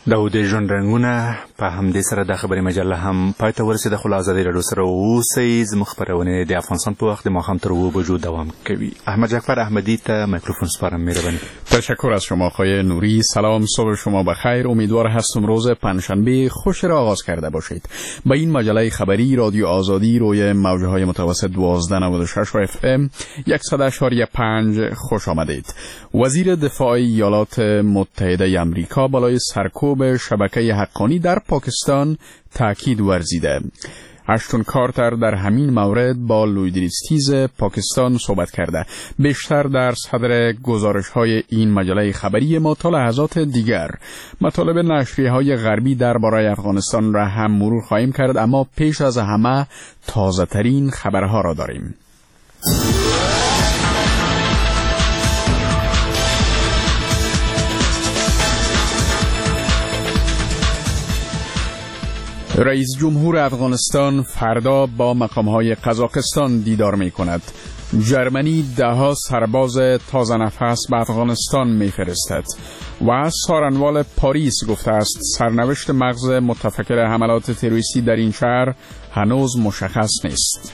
د ژوند رنګونه په همدې سره د خبري مجله هم پای ته ورسېده. خو له ازادي راډیو سره اوسئ. زموږ خپرونې د افغانستان په وخت د ماښام تر 2 بجو دوام کوي. احمد جعفر احمدی ته میکروفون سپارم. مهربانی. تشکر از شما آقای نوری. سلام، صبح شما بخیر. امیدوار هستم روز پنجشنبه خوش را آغاز کرده باشید. با این مجله خبری رادیو آزادی روی موج‌های متوسط 1296 و FM 100.5 خوش آمدید. وزیر دفاع ایالات متحده آمریکا بالای سرکوب شبکه حقانی در پاکستان تاکید ورزیده. اشتون کارتر در همین مورد با لویدریستیز پاکستان صحبت کرده. بیشتر در صدر گزارش‌های این مجله خبری ما تا لحظات دیگر مطالب نشریه‌های غربی درباره افغانستان را هم مرور خواهیم کرد، اما پیش از همه تازه‌ترین خبرها را داریم. رئیس جمهور افغانستان فردا با مقام‌های قزاقستان دیدار می‌کند. جرمنی 10 سرباز تازه نفس به افغانستان می‌فرستد و سارنوال پاریس گفته است سرنوشت مغز متفکر حملات تروریستی در این شهر هنوز مشخص نیست.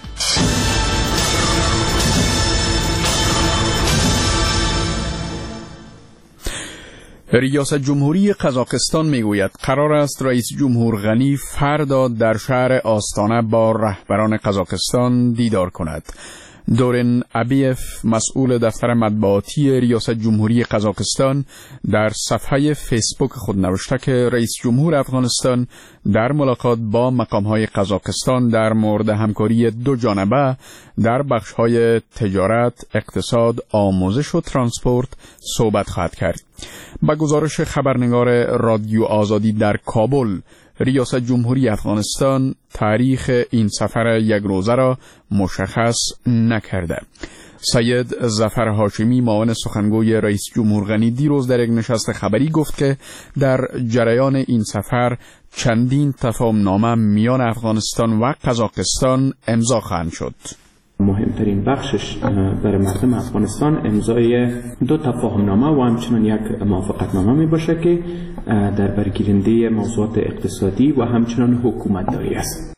ریاست جمهوری قزاقستان میگوید قرار است رئیس جمهور غنی فردا در شهر آستانه با رهبران قزاقستان دیدار کند. دورن ابیف مسئول دفتر مطبوعاتی ریاست جمهوری قزاقستان در صفحه فیسبوک خود نوشته که رئیس جمهور افغانستان در ملاقات با مقام‌های قزاقستان در مورد همکاری دو جانبه در بخش‌های تجارت، اقتصاد، آموزش و ترانسپورت صحبت خواهد کرد. با گزارش خبرنگار رادیو آزادی در کابل، ریاست جمهوری افغانستان تاریخ این سفر یک روزه را مشخص نکرده. سید ظفر هاشمی معاون سخنگوی رئیس جمهور غنی دیروز در یک نشست خبری گفت که در جریان این سفر چندین تفاهمنامه میان افغانستان و قزاقستان امضا خواهند شد. مهمترین بخشش برای مردم افغانستان امضای 2 تفاهمنامه و همچنین یک موافقتنامه می باشه که در برگیرنده موضوعات اقتصادی و همچنین حکومتداری است.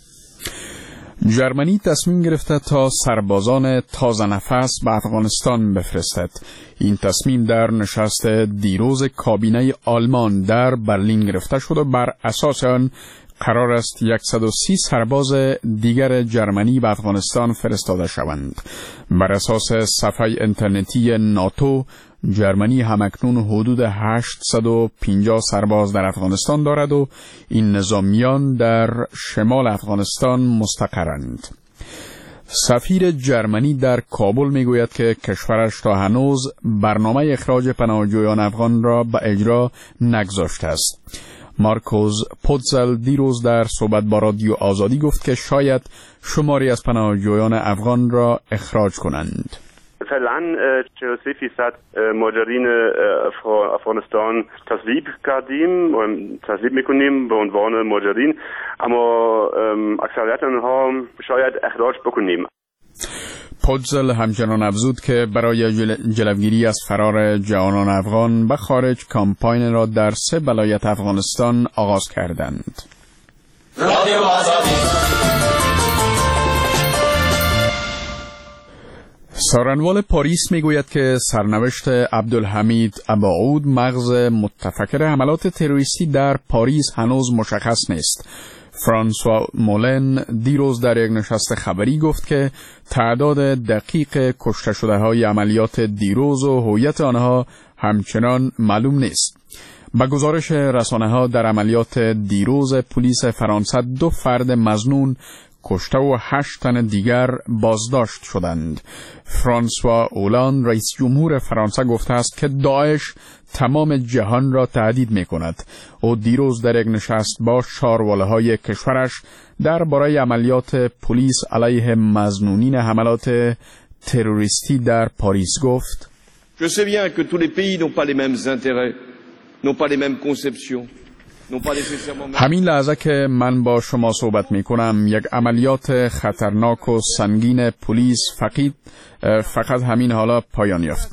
جرمنی تصمیم گرفته تا سربازان تازه نفس به افغانستان بفرستد. این تصمیم در نشست دیروز کابینه آلمان در برلین گرفته شد و بر اساس آن قرار است 130 سرباز دیگر جرمنی به افغانستان فرستاده شوند. بر اساس صفحه اینترنتی ناتو، جرمنی همکنون حدود 850 سرباز در افغانستان دارد و این نظامیان در شمال افغانستان مستقرند. سفیر جرمنی در کابل میگوید که کشورش تا هنوز برنامه اخراج پناهجویان افغان را به اجرا نگذاشته است. مارکوس پوتزل دیروز در صحبت با رادیو آزادی گفت که شاید شماری از پناهجویان افغان را اخراج کنند. فعلا 43% مهاجرین افغانستان تصویب کردیم و تصویب میکنیم به عنوان مهاجرین، اما اکثریت آنها شاید اخراج بکنیم. پوتزل همچنان افزود که برای جلوگیری از فرار جوانان افغان به خارج کامپاین را در 3 ولایت افغانستان آغاز کردند. رادیو آزادی. سارنوال پاریس میگوید که سرنوشت عبدالحمید اباعود مغز متفکر حملات تروریستی در پاریس هنوز مشخص نیست. فرانسوا مولن دیروز در یک نشست خبری گفت که تعداد دقیق کشته شده های عملیات دیروز و هویت آنها همچنان معلوم نیست. با گزارش رسانه ها در عملیات دیروز پلیس فرانسه 2 فرد مظنون کشته و 8 تن دیگر بازداشت شدند. فرانسوا اولان رئیس جمهور فرانسه گفته است که داعش تمام جهان را تهدید می کند. او دیروز در یک نشست با شاروله‌های کشورش درباره عملیات پلیس علیه مظنونین حملات تروریستی در پاریس گفت: Je sais bien que tous les pays n'ont pas les mêmes intérêts, n'ont pas les mêmes conceptions. همین لحظه که من با شما صحبت می کنم یک عملیات خطرناک و سنگین پلیس فقط همین حالا پایان یافت.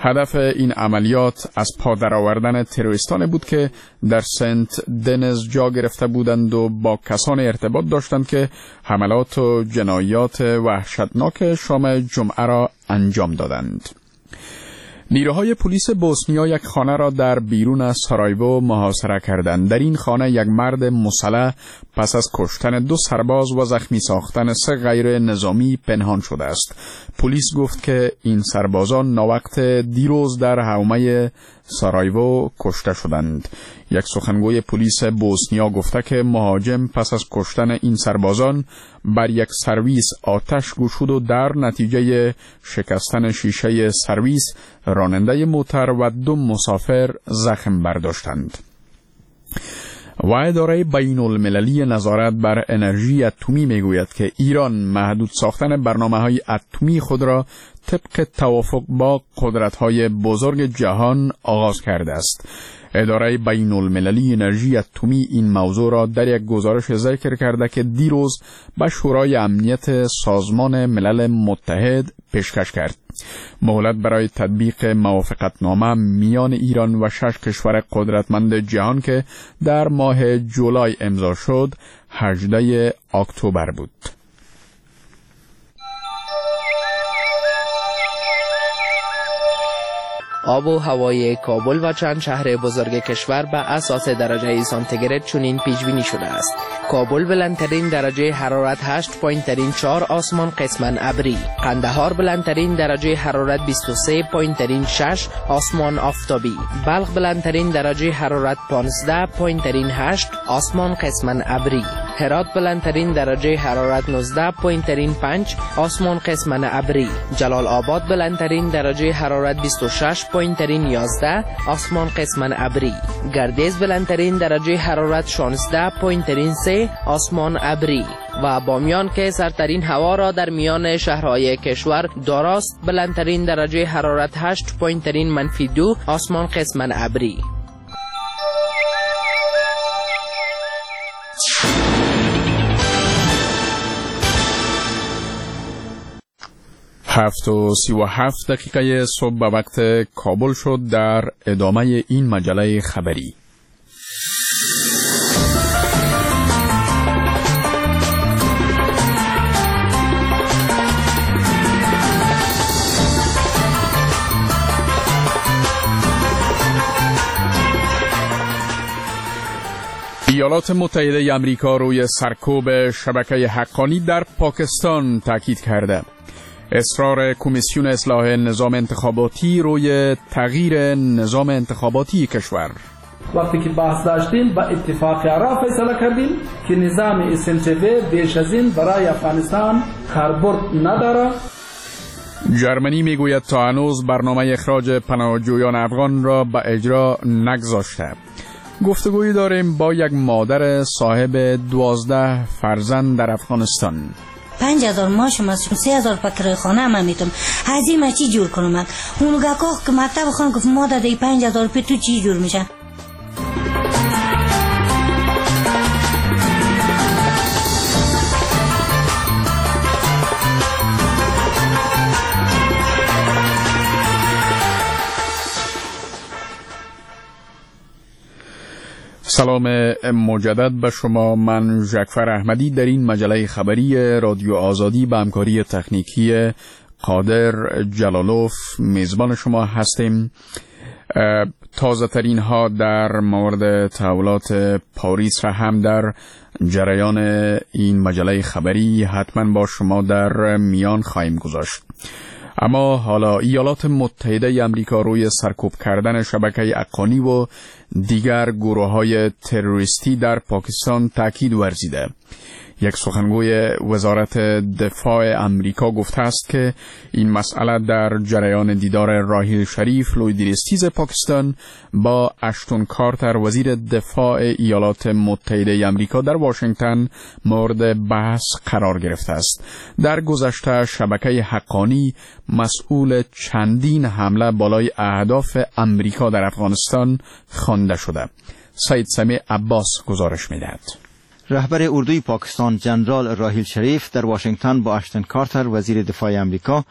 هدف این عملیات از پا درآوردن تروریستانی بود که در سنت دنز جا گرفته بودند و با کسان ارتباط داشتند که حملات و جنایات وحشتناک شام جمعه را انجام دادند. نیروهای پلیس بوسنیا یک خانه را در بیرون از سارایوو محاصره کردند. در این خانه یک مرد مسلح پس از کشتن 2 سرباز و زخمی ساختن 3 غیر نظامی پنهان شده است. پلیس گفت که این سربازان ناوقت دیروز در حومه سارایوو کشته شدند. یک سخنگوی پلیس بوسنیا گفته که مهاجم پس از کشتن این سربازان بر یک سرویس آتش گشود و در نتیجه شکستن شیشه سرویس راننده موتر و 2 مسافر زخم برداشتند. و اداره بین المللی نظارت بر انرژی اتمی میگوید که ایران محدود ساختن برنامه‌های اتمی خود را طبق توافق با قدرت‌های بزرگ جهان آغاز کرده است. اداره بین المللی انرژی اتمی این موضوع را در یک گزارش ذکر کرده که دیروز به شورای امنیت سازمان ملل متحد پیشکش کرد. مهلت برای تطبیق موافقتنامه میان ایران و 6 کشور قدرتمند جهان که در ماه جولای امضا شد 18 اکتبر بود. آب و هوای کابل و چند شهر بزرگ کشور به اساس درجه سانتیگراد چنین پیش‌بینی شده است. کابل بلندترین درجه حرارت 8 پایین ترین 4 آسمان قسماً ابری. قندهار بلندترین درجه حرارت 23 پایین ترین 6 آسمان آفتابی. بلخ بلندترین درجه حرارت 15 پایین ترین 8 آسمان قسماً ابری. هرات بلندترین درجه حرارت 19 پایین ترین 5 آسمان قسماً ابری. جلال آباد بلندترین درجه حرارت 26 پایین ترین 11 آسمان قسماً ابری. گردیز بلندترین درجه حرارت 16 پایین ترین 3 آسمان ابری و بامیان که سردترین هوا را در میان شهرهای کشور داراست بلندترین درجه حرارت 8 پایین ترین -2 آسمان قسماً ابری. 7:37 صبح به وقت کابل شد. در ادامه این مجله خبری ایالات متحده آمریکا روی سرکوب شبکه حقانی در پاکستان تاکید کرده. اصرار کمیسیون اصلاح نظام انتخاباتی روی تغییر نظام انتخاباتی کشور. وقتی که بحث داشتیم با اتفاق را فیصله کردیم که نظام اسنچوی بیش از این برای افغانستان کاربرد نداره. جرمنی میگوید تا هنوز برنامه اخراج پناهجویان افغان را به اجرا نگذاشته. گفتگویی داریم با یک مادر صاحب 12 فرزند در افغانستان. 5000 ماشم از 3000 پکر خانه هم میتونم هزینه چی جور کنم. اونگه که مکتب خان گفت مادر دی 5000 روپیه تو چی جور میشه؟ سلام مجدد به شما. من ژکفر احمدی در این مجله خبری رادیو آزادی به همکاری تکنیکی قادر جلالوف میزبان شما هستیم. تازه ترین ها در مورد تحولات پاریس را هم در جریان این مجله خبری حتما با شما در میان خواهیم گذاشت. اما حالا ایالات متحده آمریکا روی سرکوب کردن شبکه حقانی و دیگر گروه‌های تروریستی در پاکستان تاکید ورزیده. یک سخنگوی وزارت دفاع آمریکا گفته است که این مسئله در جریان دیدار راحیل شریف لوید استیز پاکستان با اشتون کارتر وزیر دفاع ایالات متحده آمریکا در واشنگتن مورد بحث قرار گرفته است. در گذشته شبکه حقانی مسئول چندین حمله بالای اهداف آمریکا در افغانستان خوانده شده. سید سمیع عباس گزارش می‌دهد. رهبر اردوی پاکستان جنرال راحیل شریف در واشنگتن با اشتون کارتر وزیر دفاع آمریکا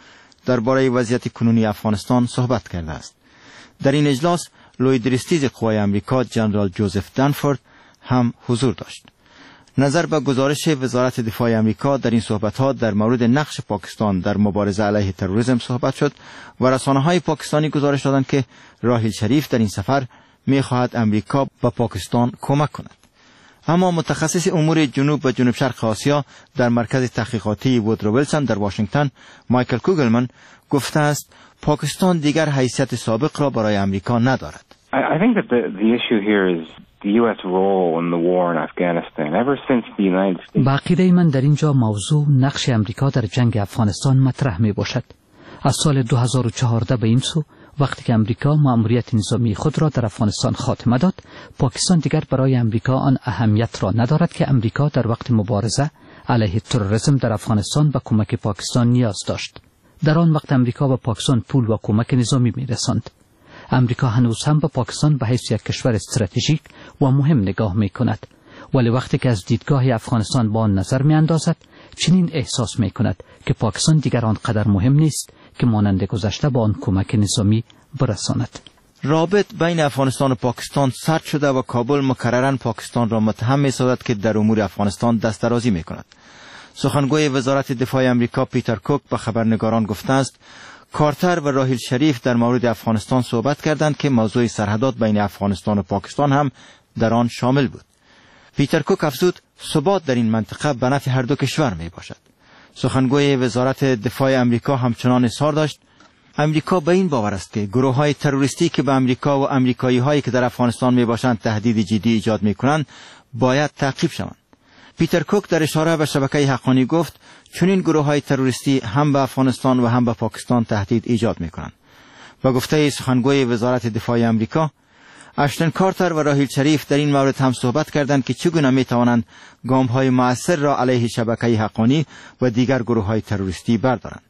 درباره وضعیت کنونی افغانستان صحبت کرده است. در این اجلاس لوی درستیز قوای امریکا جنرال جوزف دنفورد هم حضور داشت. نظر به گزارش وزارت دفاع امریکا در این صحبت‌ها در مورد نقش پاکستان در مبارزه علیه تروریسم صحبت شد و رسانه‌های پاکستانی گزارش دادند که راحیل شریف در این سفر می‌خواهد امریکا به پاکستان کمک کند. اما متخصص امور جنوب و جنوب شرق آسیا در مرکز تحقیقاتی وودرو ویلسون در واشنگتن مایکل کوگلمن گفته است پاکستان دیگر حیثیت سابق را برای امریکا ندارد. I think that the issue here is the US role in the war in Afghanistan. Ever since the United States. با عقیده من در اینجا موضوع نقش امریکا در جنگ افغانستان مطرح می باشد. از سال 2014 به این سو وقتی که امریکا مأموریت نظامی خود را در افغانستان خاتمه داد، پاکستان دیگر برای امریکا آن اهمیت را ندارد که امریکا در وقت مبارزه علیه تروریسم در افغانستان به کمک پاکستان نیاز داشت. در آن وقت امریکا به پاکستان پول و کمک نظامی می‌رساند. امریکا هنوز هم به پاکستان به حیث یک کشور استراتژیک و مهم نگاه می‌کند، ولی وقتی که از دیدگاه افغانستان با آن نظر می‌اندازد، چنین احساس می‌کند که پاکستان دیگر آنقدر مهم نیست که مانند گذشته با آن کمک نظامی برساند. رابط بین افغانستان و پاکستان سرد شده و کابل مکرراً پاکستان را متهم می‌سازد که در امور افغانستان دست درازی می‌کند. سخنگوی وزارت دفاع امریکا پیتر کوک به خبرنگاران گفته است کارتر و راحیل شریف در مورد افغانستان صحبت کردند که موضوع سرحدات بین افغانستان و پاکستان هم در آن شامل بود. پیتر کوک افزود ثبات در این منطقه به نفع هر دو کشور می باشد. سخنگوی وزارت دفاع امریکا همچنان اظهار داشت امریکا به این باور است که گروه‌های تروریستی که به امریکا و امریکایی‌هایی که در افغانستان می باشند تهدید جدی ایجاد می کنند باید تعقیب شوند. پیتر کوک در اشاره به شبکه حقانی گفت چون این گروه‌های تروریستی هم به افغانستان و هم به پاکستان تهدید ایجاد می‌کنند. با گفته سخنگوی وزارت دفاع امریکا، اشتن کارتر و راحیل شریف در این مورد هم صحبت کردند که چگونه می‌توانند گام‌های مؤثر را علیه شبکه حقانی و دیگر گروه‌های تروریستی بردارند.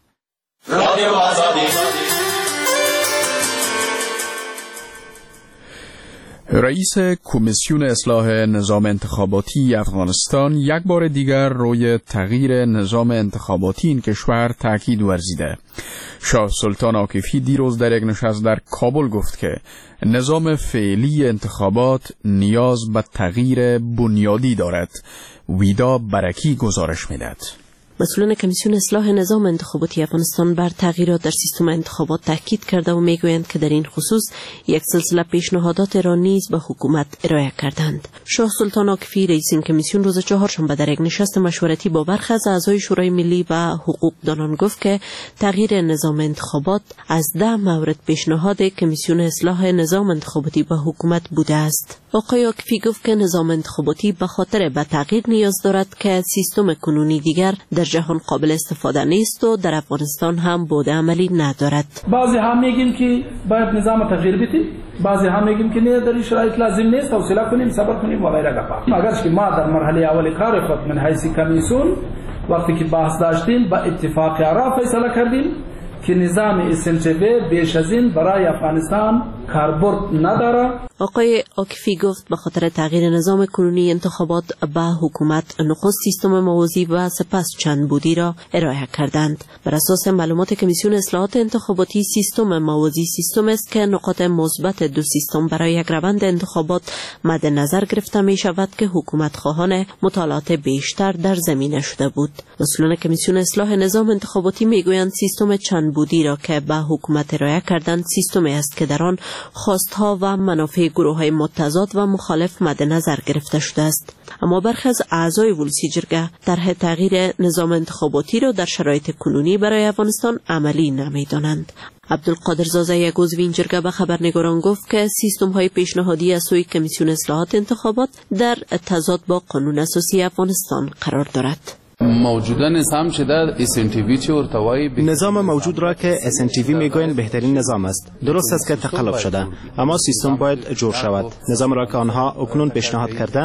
رئیس کمیسیون اصلاح نظام انتخاباتی افغانستان یک بار دیگر روی تغییر نظام انتخاباتی این کشور تاکید ورزیده. شاه سلطان عاکفی دیروز در یک نشست در کابل گفت که نظام فعلی انتخابات نیاز به تغییر بنیادی دارد. ویدا برکی گزارش می‌دهد. مسئولان کمیسیون اصلاح نظام انتخاباتی افغانستان بر تغییرات در سیستم انتخابات تاکید کرده و میگویند که در این خصوص یک سلسله پیشنهادات را نیز به حکومت ارائه کردند. شاه سلطان عاکفی رئیس این کمیسیون روز چهارشنبه در یک نشست مشورتی با برخی از اعضای شورای ملی و حقوق دانان گفت که تغییر نظام انتخابات از 10 مورد پیشنهاد کمیسیون اصلاح نظام انتخاباتی به حکومت بوده است. آقای عاکفی گفت که نظام انتخاباتی به خاطر به تغییر نیاز دارد که سیستم کنونی دیگر در جهان قابل استفاده نیست و در افغانستان هم بود عملی ندارد. بعضی هم میگیم که باید نظام تغییر بدیم، بعضی هم میگیم که نه در این شرایط لازم نیست، حوصله کنیم، صبر کنیم و غیره گپا. اگر که ما در مرحله اول کار خود من حیث کمیسیون وقتی که بحث داشتیم با اتفاق را فیصله کردیم که نظام اسنچوی بیش از این برای افغانستان کاربرد نداره. آقای عاکفی گفت به خاطر تغییر نظام کنونی انتخابات به حکومت نخست سیستم موازی و سپس چند بودی را ارائه کردند. بر اساس معلومات کمیسیون اصلاحات انتخاباتی سیستم موازی سیستم است که نقاط مثبت دو سیستم برای یک روند انتخابات مد نظر گرفته می شود که حکومت خواهان مطالعات بیشتر در زمینه شده بود. مسئولان کمیسیون اصلاح نظام انتخاباتی می گویند سیستم چند بودی را که به حکومت ارائه کردند سیستمی است که در آن خواستها و منافع گروه‌های متضاد و مخالف مد نظر گرفته شده است. اما برخی از اعضای ولسی جرگه طرح تغییر نظام انتخاباتی را در شرایط کنونی برای افغانستان عملی نمی‌دانند. عبدالقادر زازه یک عضو این جرگه به خبرنگاران گفت که سیستم‌های پیشنهادی از سوی کمیسیون اصلاحات انتخابات در تضاد با قانون اساسی افغانستان قرار دارد. موجوده نظام چې د SNTV چې ورته وایي نظام موجود را که SNTV میگویند بهترین نظام است. درست است که تقلب شده، اما سیستم باید جور شود. نظام را که آنها اکنون پیشنهاد کردند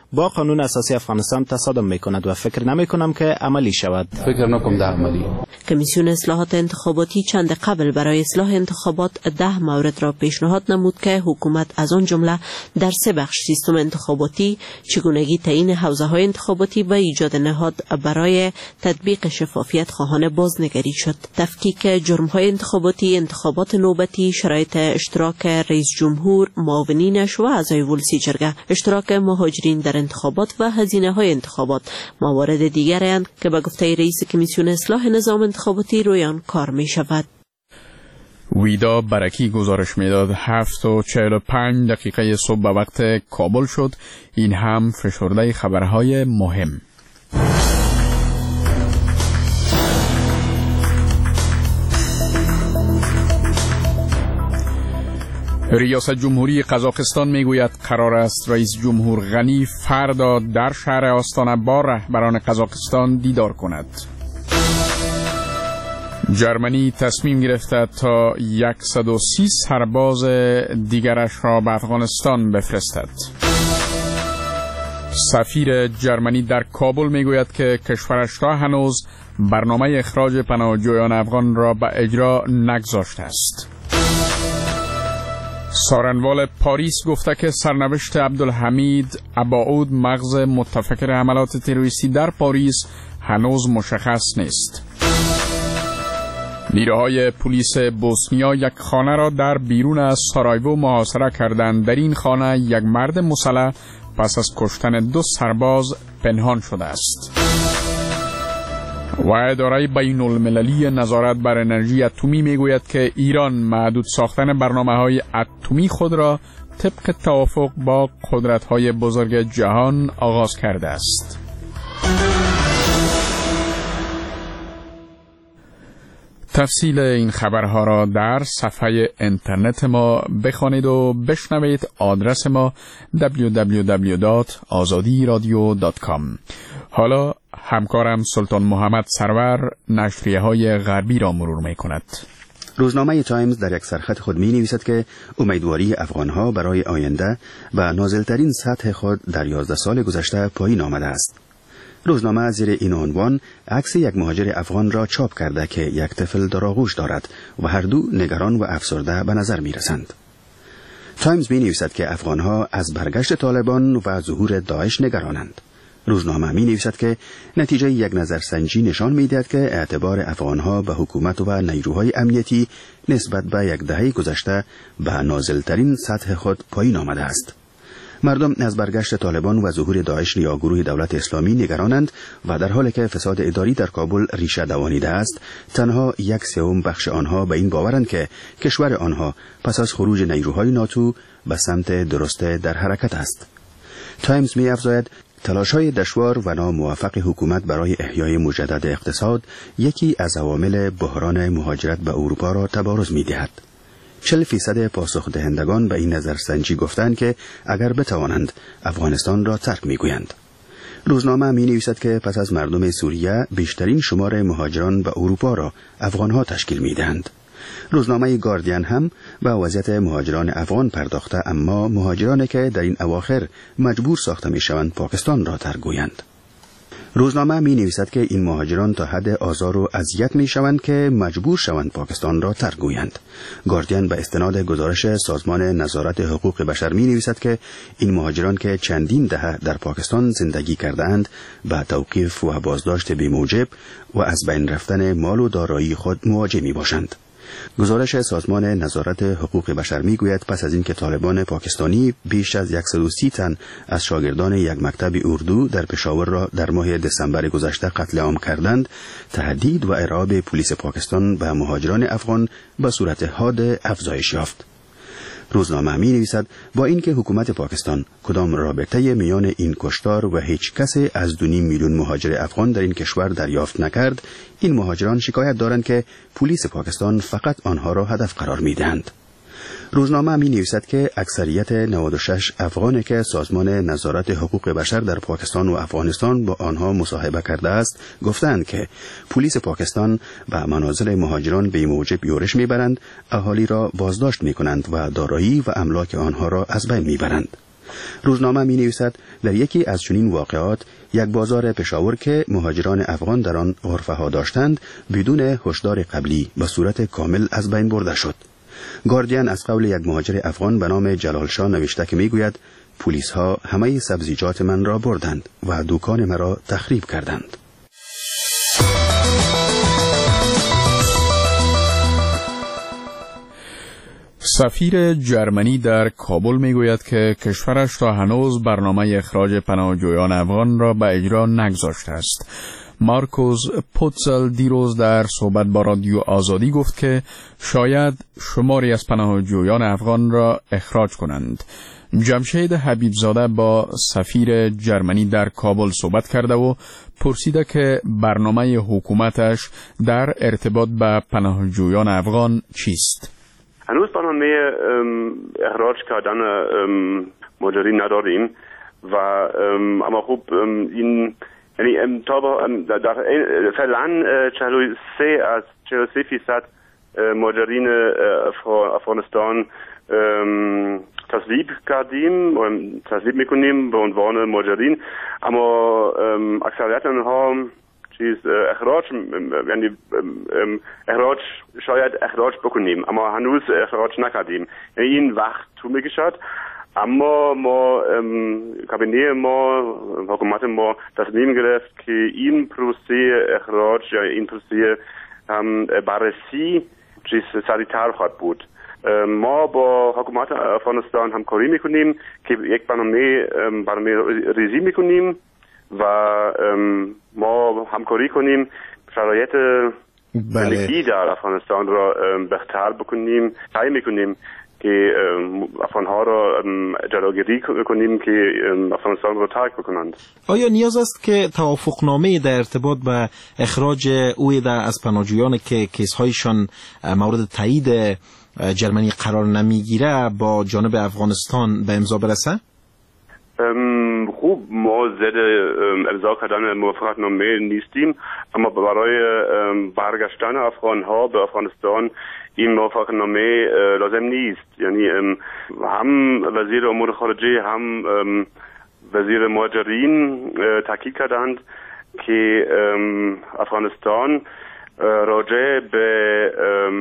با قانون اساسی افغانستان تصادم میکند و فکر نمیکنم که عملی شود. فکر نکنم در عملی. کمیسیون اصلاحات انتخاباتی چند قبل برای اصلاح انتخابات 10 مورد را پیشنهاد نمود که حکومت از آن جمله در 3 بخش سیستم انتخاباتی، چگونگی تعیین حوزه‌های انتخاباتی و ایجاد نهاد برای تطبیق شفافیت خواهان بازنگری شد. تفکیک جرم‌های انتخاباتی، انتخابات نوبتی، شرایط اشتراک رئیس جمهور، معاونینش و اعضای ولسی جرگه، اشتراک مهاجرین در انتخابات و هزینه‌های انتخابات موارد دیگری که به گفته رئیس کمیسیون اصلاح نظام انتخاباتی رویان کار می شود. ویدا برکی گزارش میداد 7:45 صبح به وقت کابل شد. این هم فشرده خبرهای مهم. ریاست جمهوری قزاقستان میگوید قرار است رئیس جمهور غنی فردا در شهر آستانه با رهبران قزاقستان دیدار کند. جرمنی تصمیم گرفته تا 130 سرباز دیگرش را به افغانستان بفرستد. سفیر جرمنی در کابل میگوید که کشورش تا هنوز برنامه اخراج پناهجویان افغان را به اجرا نگذاشته است. سارنوال پاریس گفته که سرنوشت عبدالحمید اباعود مغز متفکر حملات تروریستی در پاریس هنوز مشخص نیست. نیروهای پلیس بوسنیا یک خانه را در بیرون از سارایوو محاصره کردند. در این خانه یک مرد مسلح پس از کشتن 2 سرباز پنهان شده است. و اداره بین المللی نظارت بر انرژی اتمی میگوید که ایران محدود ساختن برنامه‌های اتمی خود را طبق توافق با قدرت‌های بزرگ جهان آغاز کرده است. تفصیل این خبرها را در صفحه اینترنت ما بخوانید و بشنوید. آدرس ما www.azadiradio.com. حالا همکارم سلطان محمد سرور نشریه‌های غربی را مرور می‌کند. روزنامه تایمز در یک سرخط خود می‌نویسد که امیدواری افغان‌ها برای آینده به نازل‌ترین سطح خود در 11 سال گذشته پایین آمده است. روزنامه زیر این عنوان عکس یک مهاجر افغان را چاپ کرده که یک طفل در آغوش دارد و هر دو نگران و افسرده به نظر می‌رسند. تایمز می‌نویسد که افغان‌ها از برگشت طالبان و ظهور داعش نگرانند. روزنامه می‌نویسد که نتیجه یک نظرسنجی نشان می‌دهد که اعتبار افغان‌ها به حکومت و نیروهای امنیتی نسبت به یک دهه گذشته به نازل‌ترین سطح خود پایین آمده است. مردم از برگشت طالبان و ظهور داعش یا گروه دولت اسلامی نگرانند و در حالی که فساد اداری در کابل ریشه دوانیده است، تنها 1/3 بخش آنها به این باورند که کشور آنها پس از خروج نیروهای ناتو به سمت درست در حرکت است. تایمز می‌افزاید تلاش‌های دشوار و ناموفق حکومت برای احیای مجدد اقتصاد یکی از عوامل بحران مهاجرت به اروپا را تبارز می‌دهد. 40% پاسخ دهندگان به این نظرسنجی گفتند که اگر بتوانند افغانستان را ترک می‌گویند. روزنامه می‌نویسد که پس از مردم سوریه بیشترین شمار مهاجران به اروپا را افغان‌ها تشکیل می‌دهند. روزنامه گاردین هم به وضعیت مهاجران افغان پرداخته، اما مهاجرانی که در این اواخر مجبور ساخته می‌شوند پاکستان را ترک گویند. روزنامه می‌نویسد که این مهاجران تا حد آزار و اذیت می‌شوند که مجبور شوند پاکستان را ترک گویند. گاردین به استناد گزارش سازمان نظارت حقوق بشر می‌نویسد که این مهاجران که چندین دهه در پاکستان زندگی کرده‌اند به توقیف و بازداشت بی‌موجب و از بین رفتن مال و دارایی خود مواجه می‌باشند. گزارش سازمان نظارت حقوق بشر میگوید پس از اینکه طالبان پاکستانی بیش از 130 تن از شاگردان یک مکتب اردو در پشاور را در ماه دسامبر گذشته قتل عام کردند، تهدید و ارعاب پلیس پاکستان به مهاجران افغان به صورت حاد افزایش یافت. روزنامه می‌نویسد با اینکه حکومت پاکستان کدام رابطه میان این کشتار و هیچ کس از 2.5 میلیون مهاجر افغان در این کشور دریافت نکرد، این مهاجران شکایت دارند که پلیس پاکستان فقط آنها را هدف قرار می‌دهند. روزنامه می‌نویسد که اکثریت 96 افغانی که سازمان نظارت حقوق بشر در پاکستان و افغانستان با آنها مصاحبه کرده است گفتند که پلیس پاکستان به منازل مهاجران بی‌موجب یورش می‌برند، اهالی را بازداشت می‌کنند و دارایی و املاک آنها را از بین می‌برند. روزنامه می نویسد در یکی از چنین واقعات یک بازار پشاور که مهاجران افغان در آن غرفه ها داشتند بدون هشدار قبلی به صورت کامل از بین برده شد. گاردین از قول یک مهاجر افغان به نام جلال شاه نوشته که میگوید پلیس ها همه سبزیجات من را بردند و دکان مرا تخریب کردند. سفیر جرمنی در کابل میگوید که کشورش تا هنوز برنامه اخراج پناهجویان افغان را به اجرا نگذاشته است. مارکوس پوتزل دیروز در صحبت با رادیو آزادی گفت که شاید شماری از پناهجویان افغان را اخراج کنند. جمشید حبیبزاده با سفیر جرمنی در کابل صحبت کرده و پرسیده که برنامه حکومتش در ارتباط به پناهجویان افغان چیست. هنوز برنامه اخراج کردن مهاجرین نداریم و اما خوب این یعنی در فعلا 43% مهاجرین افغانستان تصویب کردیم و تصویب میکنیم به عنوان مهاجرین، اما اکثریت آنها اخراج یعنی اخراج شاید اخراج بکنیم اما هنوز اخراج نکردیم، یعنی این وقت تو میکشد. اما ما کابینه ما حکومت ما تصمیم گرفت که این پروسه اخراج یا این پروسه بررسی سریعتر خواهد بود. ما با حکومت افغانستان همکاری میکنیم که یک برنامه ریزی میکنیم و ما همکاری کنیم شرایط زندگی در افغانستان را بهتر بکنیم، سعی میکنیم که افغانها را جلوگیری کنیم که افغانستان را ترک بکنند. آیا نیاز است که توافقنامه در ارتباط به اخراج از پناهجویان که کیس‌هایشان مورد تایید جرمنی قرار نمیگیره با جانب افغانستان به امضا برسه؟ خوب ما ضد امضا کردن موافقتنامه نیستیم، اما برای برگشتن افغانها به افغانستان این موافقتنامه لازم نیست. یعنی هم وزیر امور خارجه هم وزیر مهاجرین تاکید کردند که افغانستان راجع به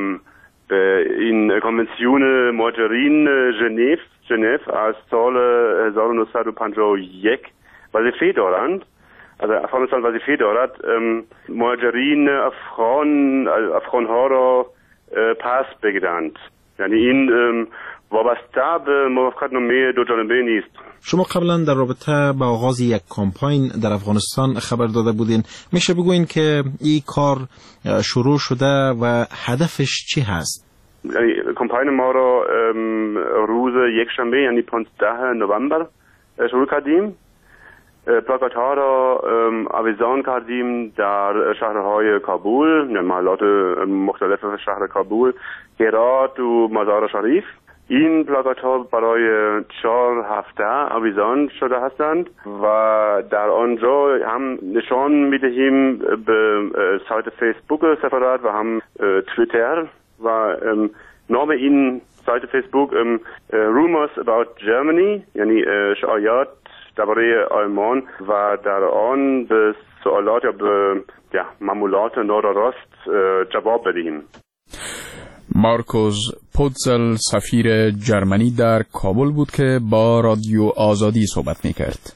این کنونسیون مهاجرین ژنو از سال 1951 وظیفه دارند. از افغانستان وظیفه دارد مهاجرین افغانها را پس بگیرند. یعنی این وابسته به موافقتنامه دو جانبه نیست. شما قبلا در رابطه با آغاز یک کامپاین در افغانستان خبر داده بودین، میشه بگوین که این کار شروع شده و هدفش چی هست؟ یعنی کامپاین ما را روز یکشنبه یعنی 15 نوامبر شروع کردیم. پلاکات ها را آویزان کردیم در شهرهای کابل، یعنی محلات مختلف شهر کابل، هرات و مزار شریف. این پلاکات ها برای 4 هفته آویزان شده هستند و در آنجا هم نشان میدهیم به سایت فیسبوک سفارت و هم توییتر و نام این سایت فیسبوک Rumors About Germany، یعنی شایعات درباره آلمان، و در آن به سوالات یا به معمولات نادرست جواب بدهیم. مارکوس پوتزل سفیر جرمنی در کابل بود که با رادیو آزادی صحبت می‌کرد.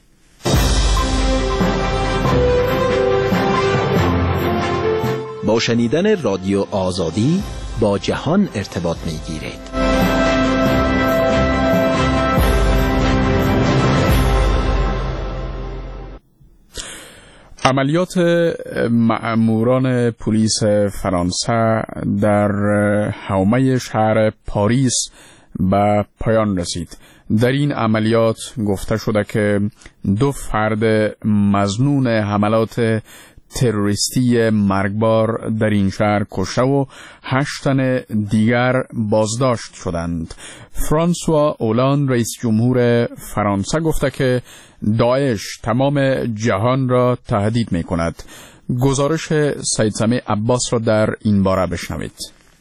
با شنیدن رادیو آزادی با جهان ارتباط می‌گیرید. عملیات مأموران پلیس فرانسه در حومه شهر پاریس به پایان رسید. در این عملیات گفته شده که 2 فرد مظنون حملات تروریستی مرگبار در این شهر کشته و 8 تن دیگر بازداشت شدند. فرانسوا اولاند رئیس جمهور فرانسه گفته که داعش تمام جهان را تهدید می کند. گزارش سید سمیع عباس را در این باره بشنوید.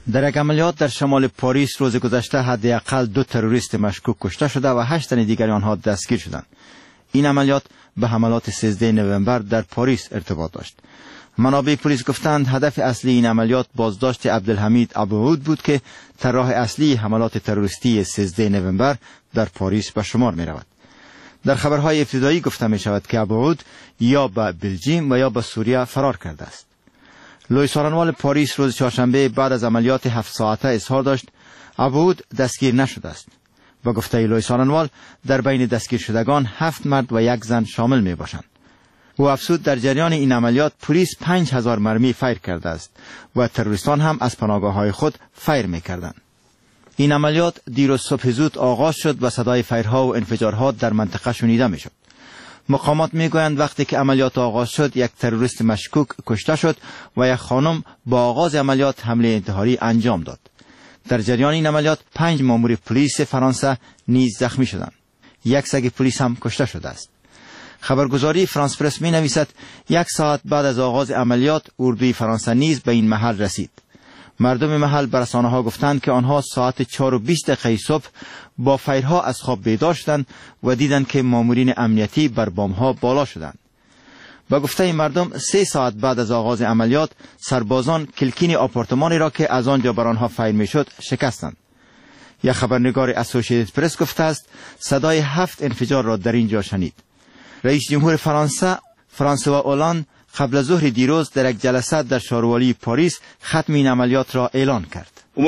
در یک عملیات در شمال پاریس روز گذشته حداقل 2 تروریست مشکوک کشته شده و 8 تن دیگر آنها دستگیر شدند. این عملیات به حملات 13 نوامبر در پاریس ارتباط داشت. منابع پلیس گفتند هدف اصلی این عملیات بازداشت عبدالحمید ابوعود بود که طراح اصلی حملات تروریستی 13 نوامبر در پاریس به شمار می رود. در خبرهای ابتدایی گفته می شود که ابوعود یا به بلژیم و یا به سوریه فرار کرده است. لوی سارنوال پاریس روز چهارشنبه بعد از عملیات 7 ساعته اظهار داشت ابوعود دستگیر نشده است. با گفته لوی سارنوال در بین دستگیر شدگان 7 مرد و 1 زن شامل می باشند. او افزود در جریان این عملیات پلیس 5000 مرمی فیر کرده است و تروریستان هم از پناهگاه‌های خود فیر می‌کردند. این عملیات دیروز صبح زود آغاز شد و صدای فیرها و انفجارها در منطقه شنیده می‌شد. مقامات می‌گویند وقتی که عملیات آغاز شد یک تروریست مشکوک کشته شد و یک خانم با آغاز عملیات حمله انتحاری انجام داد. در جریان این عملیات 5 مامور پلیس فرانسه نیز زخمی شدند. 1 سگ پلیس هم کشته شده است. خبرگزاری فرانس پرس می نویسد 1 ساعت بعد از آغاز عملیات اردوی فرانسه نیز به این محل رسید. مردم محل به رسانه‌ها گفتند که آنها ساعت 4:20 صبح با فیرها از خواب بیدار شدند و دیدند که مامورین امنیتی بر بام‌ها بالا شدند. با گفته مردم 3 ساعت بعد از آغاز عملیات سربازان کلکین آپارتمانی را که از آنجا بر آنها فیر میشد شکستند. یک خبرنگار اسوسییتد پرس گفته است صدای 7 انفجار را در اینجا شنید. رئیس جمهور فرانسه فرانسوا اولاند قبل از ظهر دیروز در یک جلسه در شاروالی پاریس ختم این عملیات را اعلان کرد.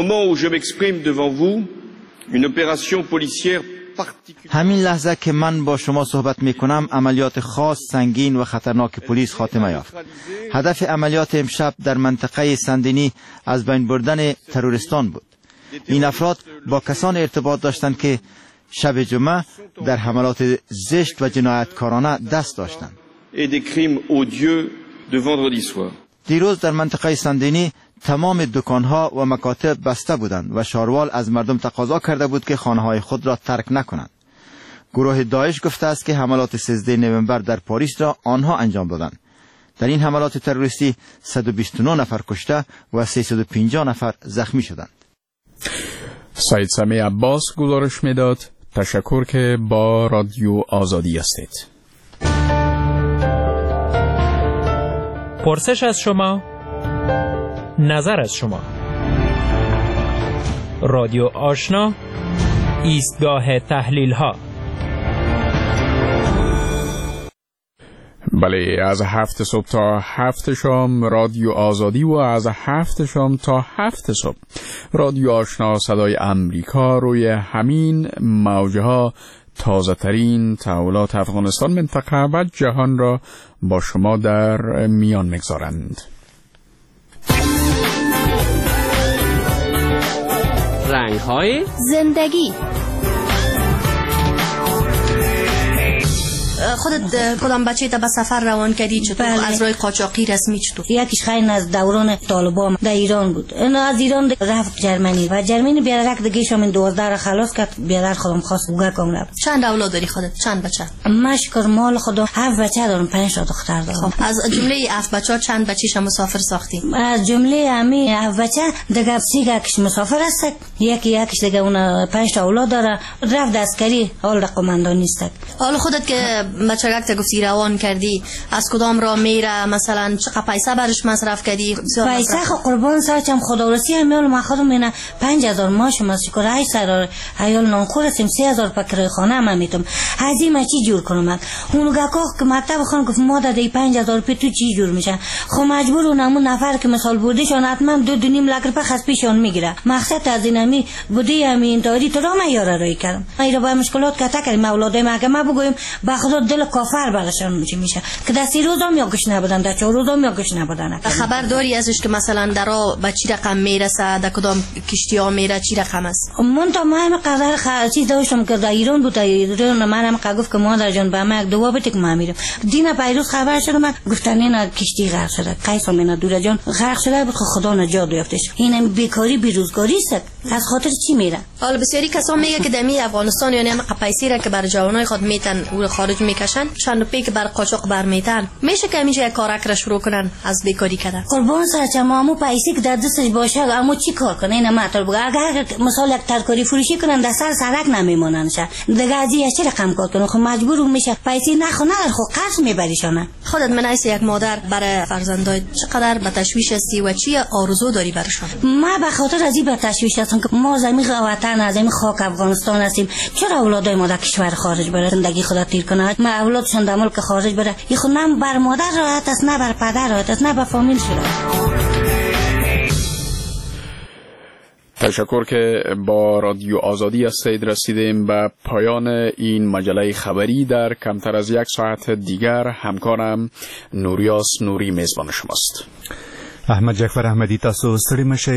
همین لحظه که من با شما صحبت می کنم عملیات خاص سنگین و خطرناک پلیس خاتمه یافت. هدف عملیات امشب در منطقه سندنی از بین بردن تروریستان بود. این افراد با کسان ارتباط داشتند که شب جمعه در حملات زشت و جنایتکارانه دست داشتند. دیروز در منطقه سندنی تمام دکانها و مکاتب بسته بودند و شاروال از مردم تقاضا کرده بود که خانه‌های خود را ترک نکنند. گروه داعش گفته است که حملات 13 نوامبر در پاریس را آنها انجام دادند. در این حملات تروریستی 129 نفر کشته و 350 نفر زخمی شدند. سید سمیع عباس گزارش میداد. تشکر که با رادیو آزادی هستید. پرسش از شما، نظر از شما. رادیو آشنا، ایستگاه تحلیل ها. بله، از 7 صبح تا 7 شام رادیو آزادی و از 7 شام تا 7 صبح رادیو آشنا صدای امریکا روی همین موجه ها تازه ترین تحولات افغانستان، منطقه و جهان را با شما در میان میگذارند. رنگ های زندگی. خودت کدام بچه تا به سفر روان کردی؟ چطور؟ از راه قاچاقی رسمی چطور؟ یکیش خیلی از دوران طالبان در ایران بود. اینا از ایران رفت جرمنی و جرمنی بیادرک دیگه شامن 12 را خلاص کرد. بیادر خودم خواست بوگه کم رفت. چند اولاد داری خودت؟ چند بچه؟ مشکر مال خدا 7 بچه دارم، 5 تا دختر دارم. خب از جمله 7 بچه چند بچه‌ش مسافر ساختی؟ از جمله همین 7 بچه دیگه 3 کش مسافر است. یکیش دیگه اون 5 تا اولاد داره، رفت عسکری، حال قماندان نیست. حالا خودت که بچگک تا گفتی روان کردی، از کدام راه میره؟ مثلا چقدر پیسه برش مصرف کردی؟ پیسه خو قربان سرچم خدا ورسی همیال ما خودم مینا 5000 ماش مسکر 800 ایال نانخور سیم 3000 پکر خانه ما میتم. هزینه چی جور کنم؟ اون گاکوخ که مکتب خان گفت ما دادی 5000 روپیه تو چی جور میشه؟ خو مجبور اون نفر که مثال بودیشون حتما 2.5 لک روپیه خاص پیشون میگیره. مقصد از اینمی بودی همین داری تو را ما یاره رای کردم. ایرا با مشکلات کتا کردیم اولاد ما بگویم با خدا دل کافر براشون میشه که در 3 روزام یاکش نبودن، در 4 روزام یاکش نبودن. خبر داری ازش که مثلا درا به چی رقم میرسه، در کدام کشتی ها میره، چی رقم است؟ من تا ما هم قدر چیز داشتم که در ایران بود. ایران منم گفت که مادر جان به ما یک دوا بده که ما میرم. دینا پیروز خبر شد من گفتن اینا کشتی غرق شده. قیس مینا دور جان غرق شده بود، خدا نجات یافتش. این بیکاری بیروزگاری است. از خاطر چی میره؟ حالا بسیاری کسا میگه که دمی افغانستان یعنی هم پیسی را که بر جوانای خود میتن او خارج میکشن چند روپی که بر قاچاق برمیتن میشه که همیشه یک کارک را شروع کنن از بیکاری کردن. قربان سرچم امو پیسی که در دستش باشه امو چی کار کنه؟ اینا مطلب اگر مثلا یک ترکاری فروشی کنن در سر سرک نمیمونن شه دیگه از چه رقم کار کنه؟ خب مجبور میشه پیسی نخونه خب قرض میبریشونه. خودت من ایسه یک مادر برای فرزندای چقدر به تشویش هستی و چی آرزو داری برشون؟ ما به خاطر از این به تشویش هستم که ما زمین وطن از این خاک افغانستان هستیم. چرا اولادای ما در کشور خارج بره زندگی خدا تیر کنه؟ ما اولادشون در ملک خارج بره این خود نه بر مادر راحت است نه بر پدر راحت است نه بر فامیل شده. تشکر که با رادیو آزادی از سید رسیدیم به پایان این مجله خبری. در کمتر از یک ساعت دیگر همکارم نوریاس نوری میزبان شماست. احمد جعفر احمدی تاسو ستړي مشئ.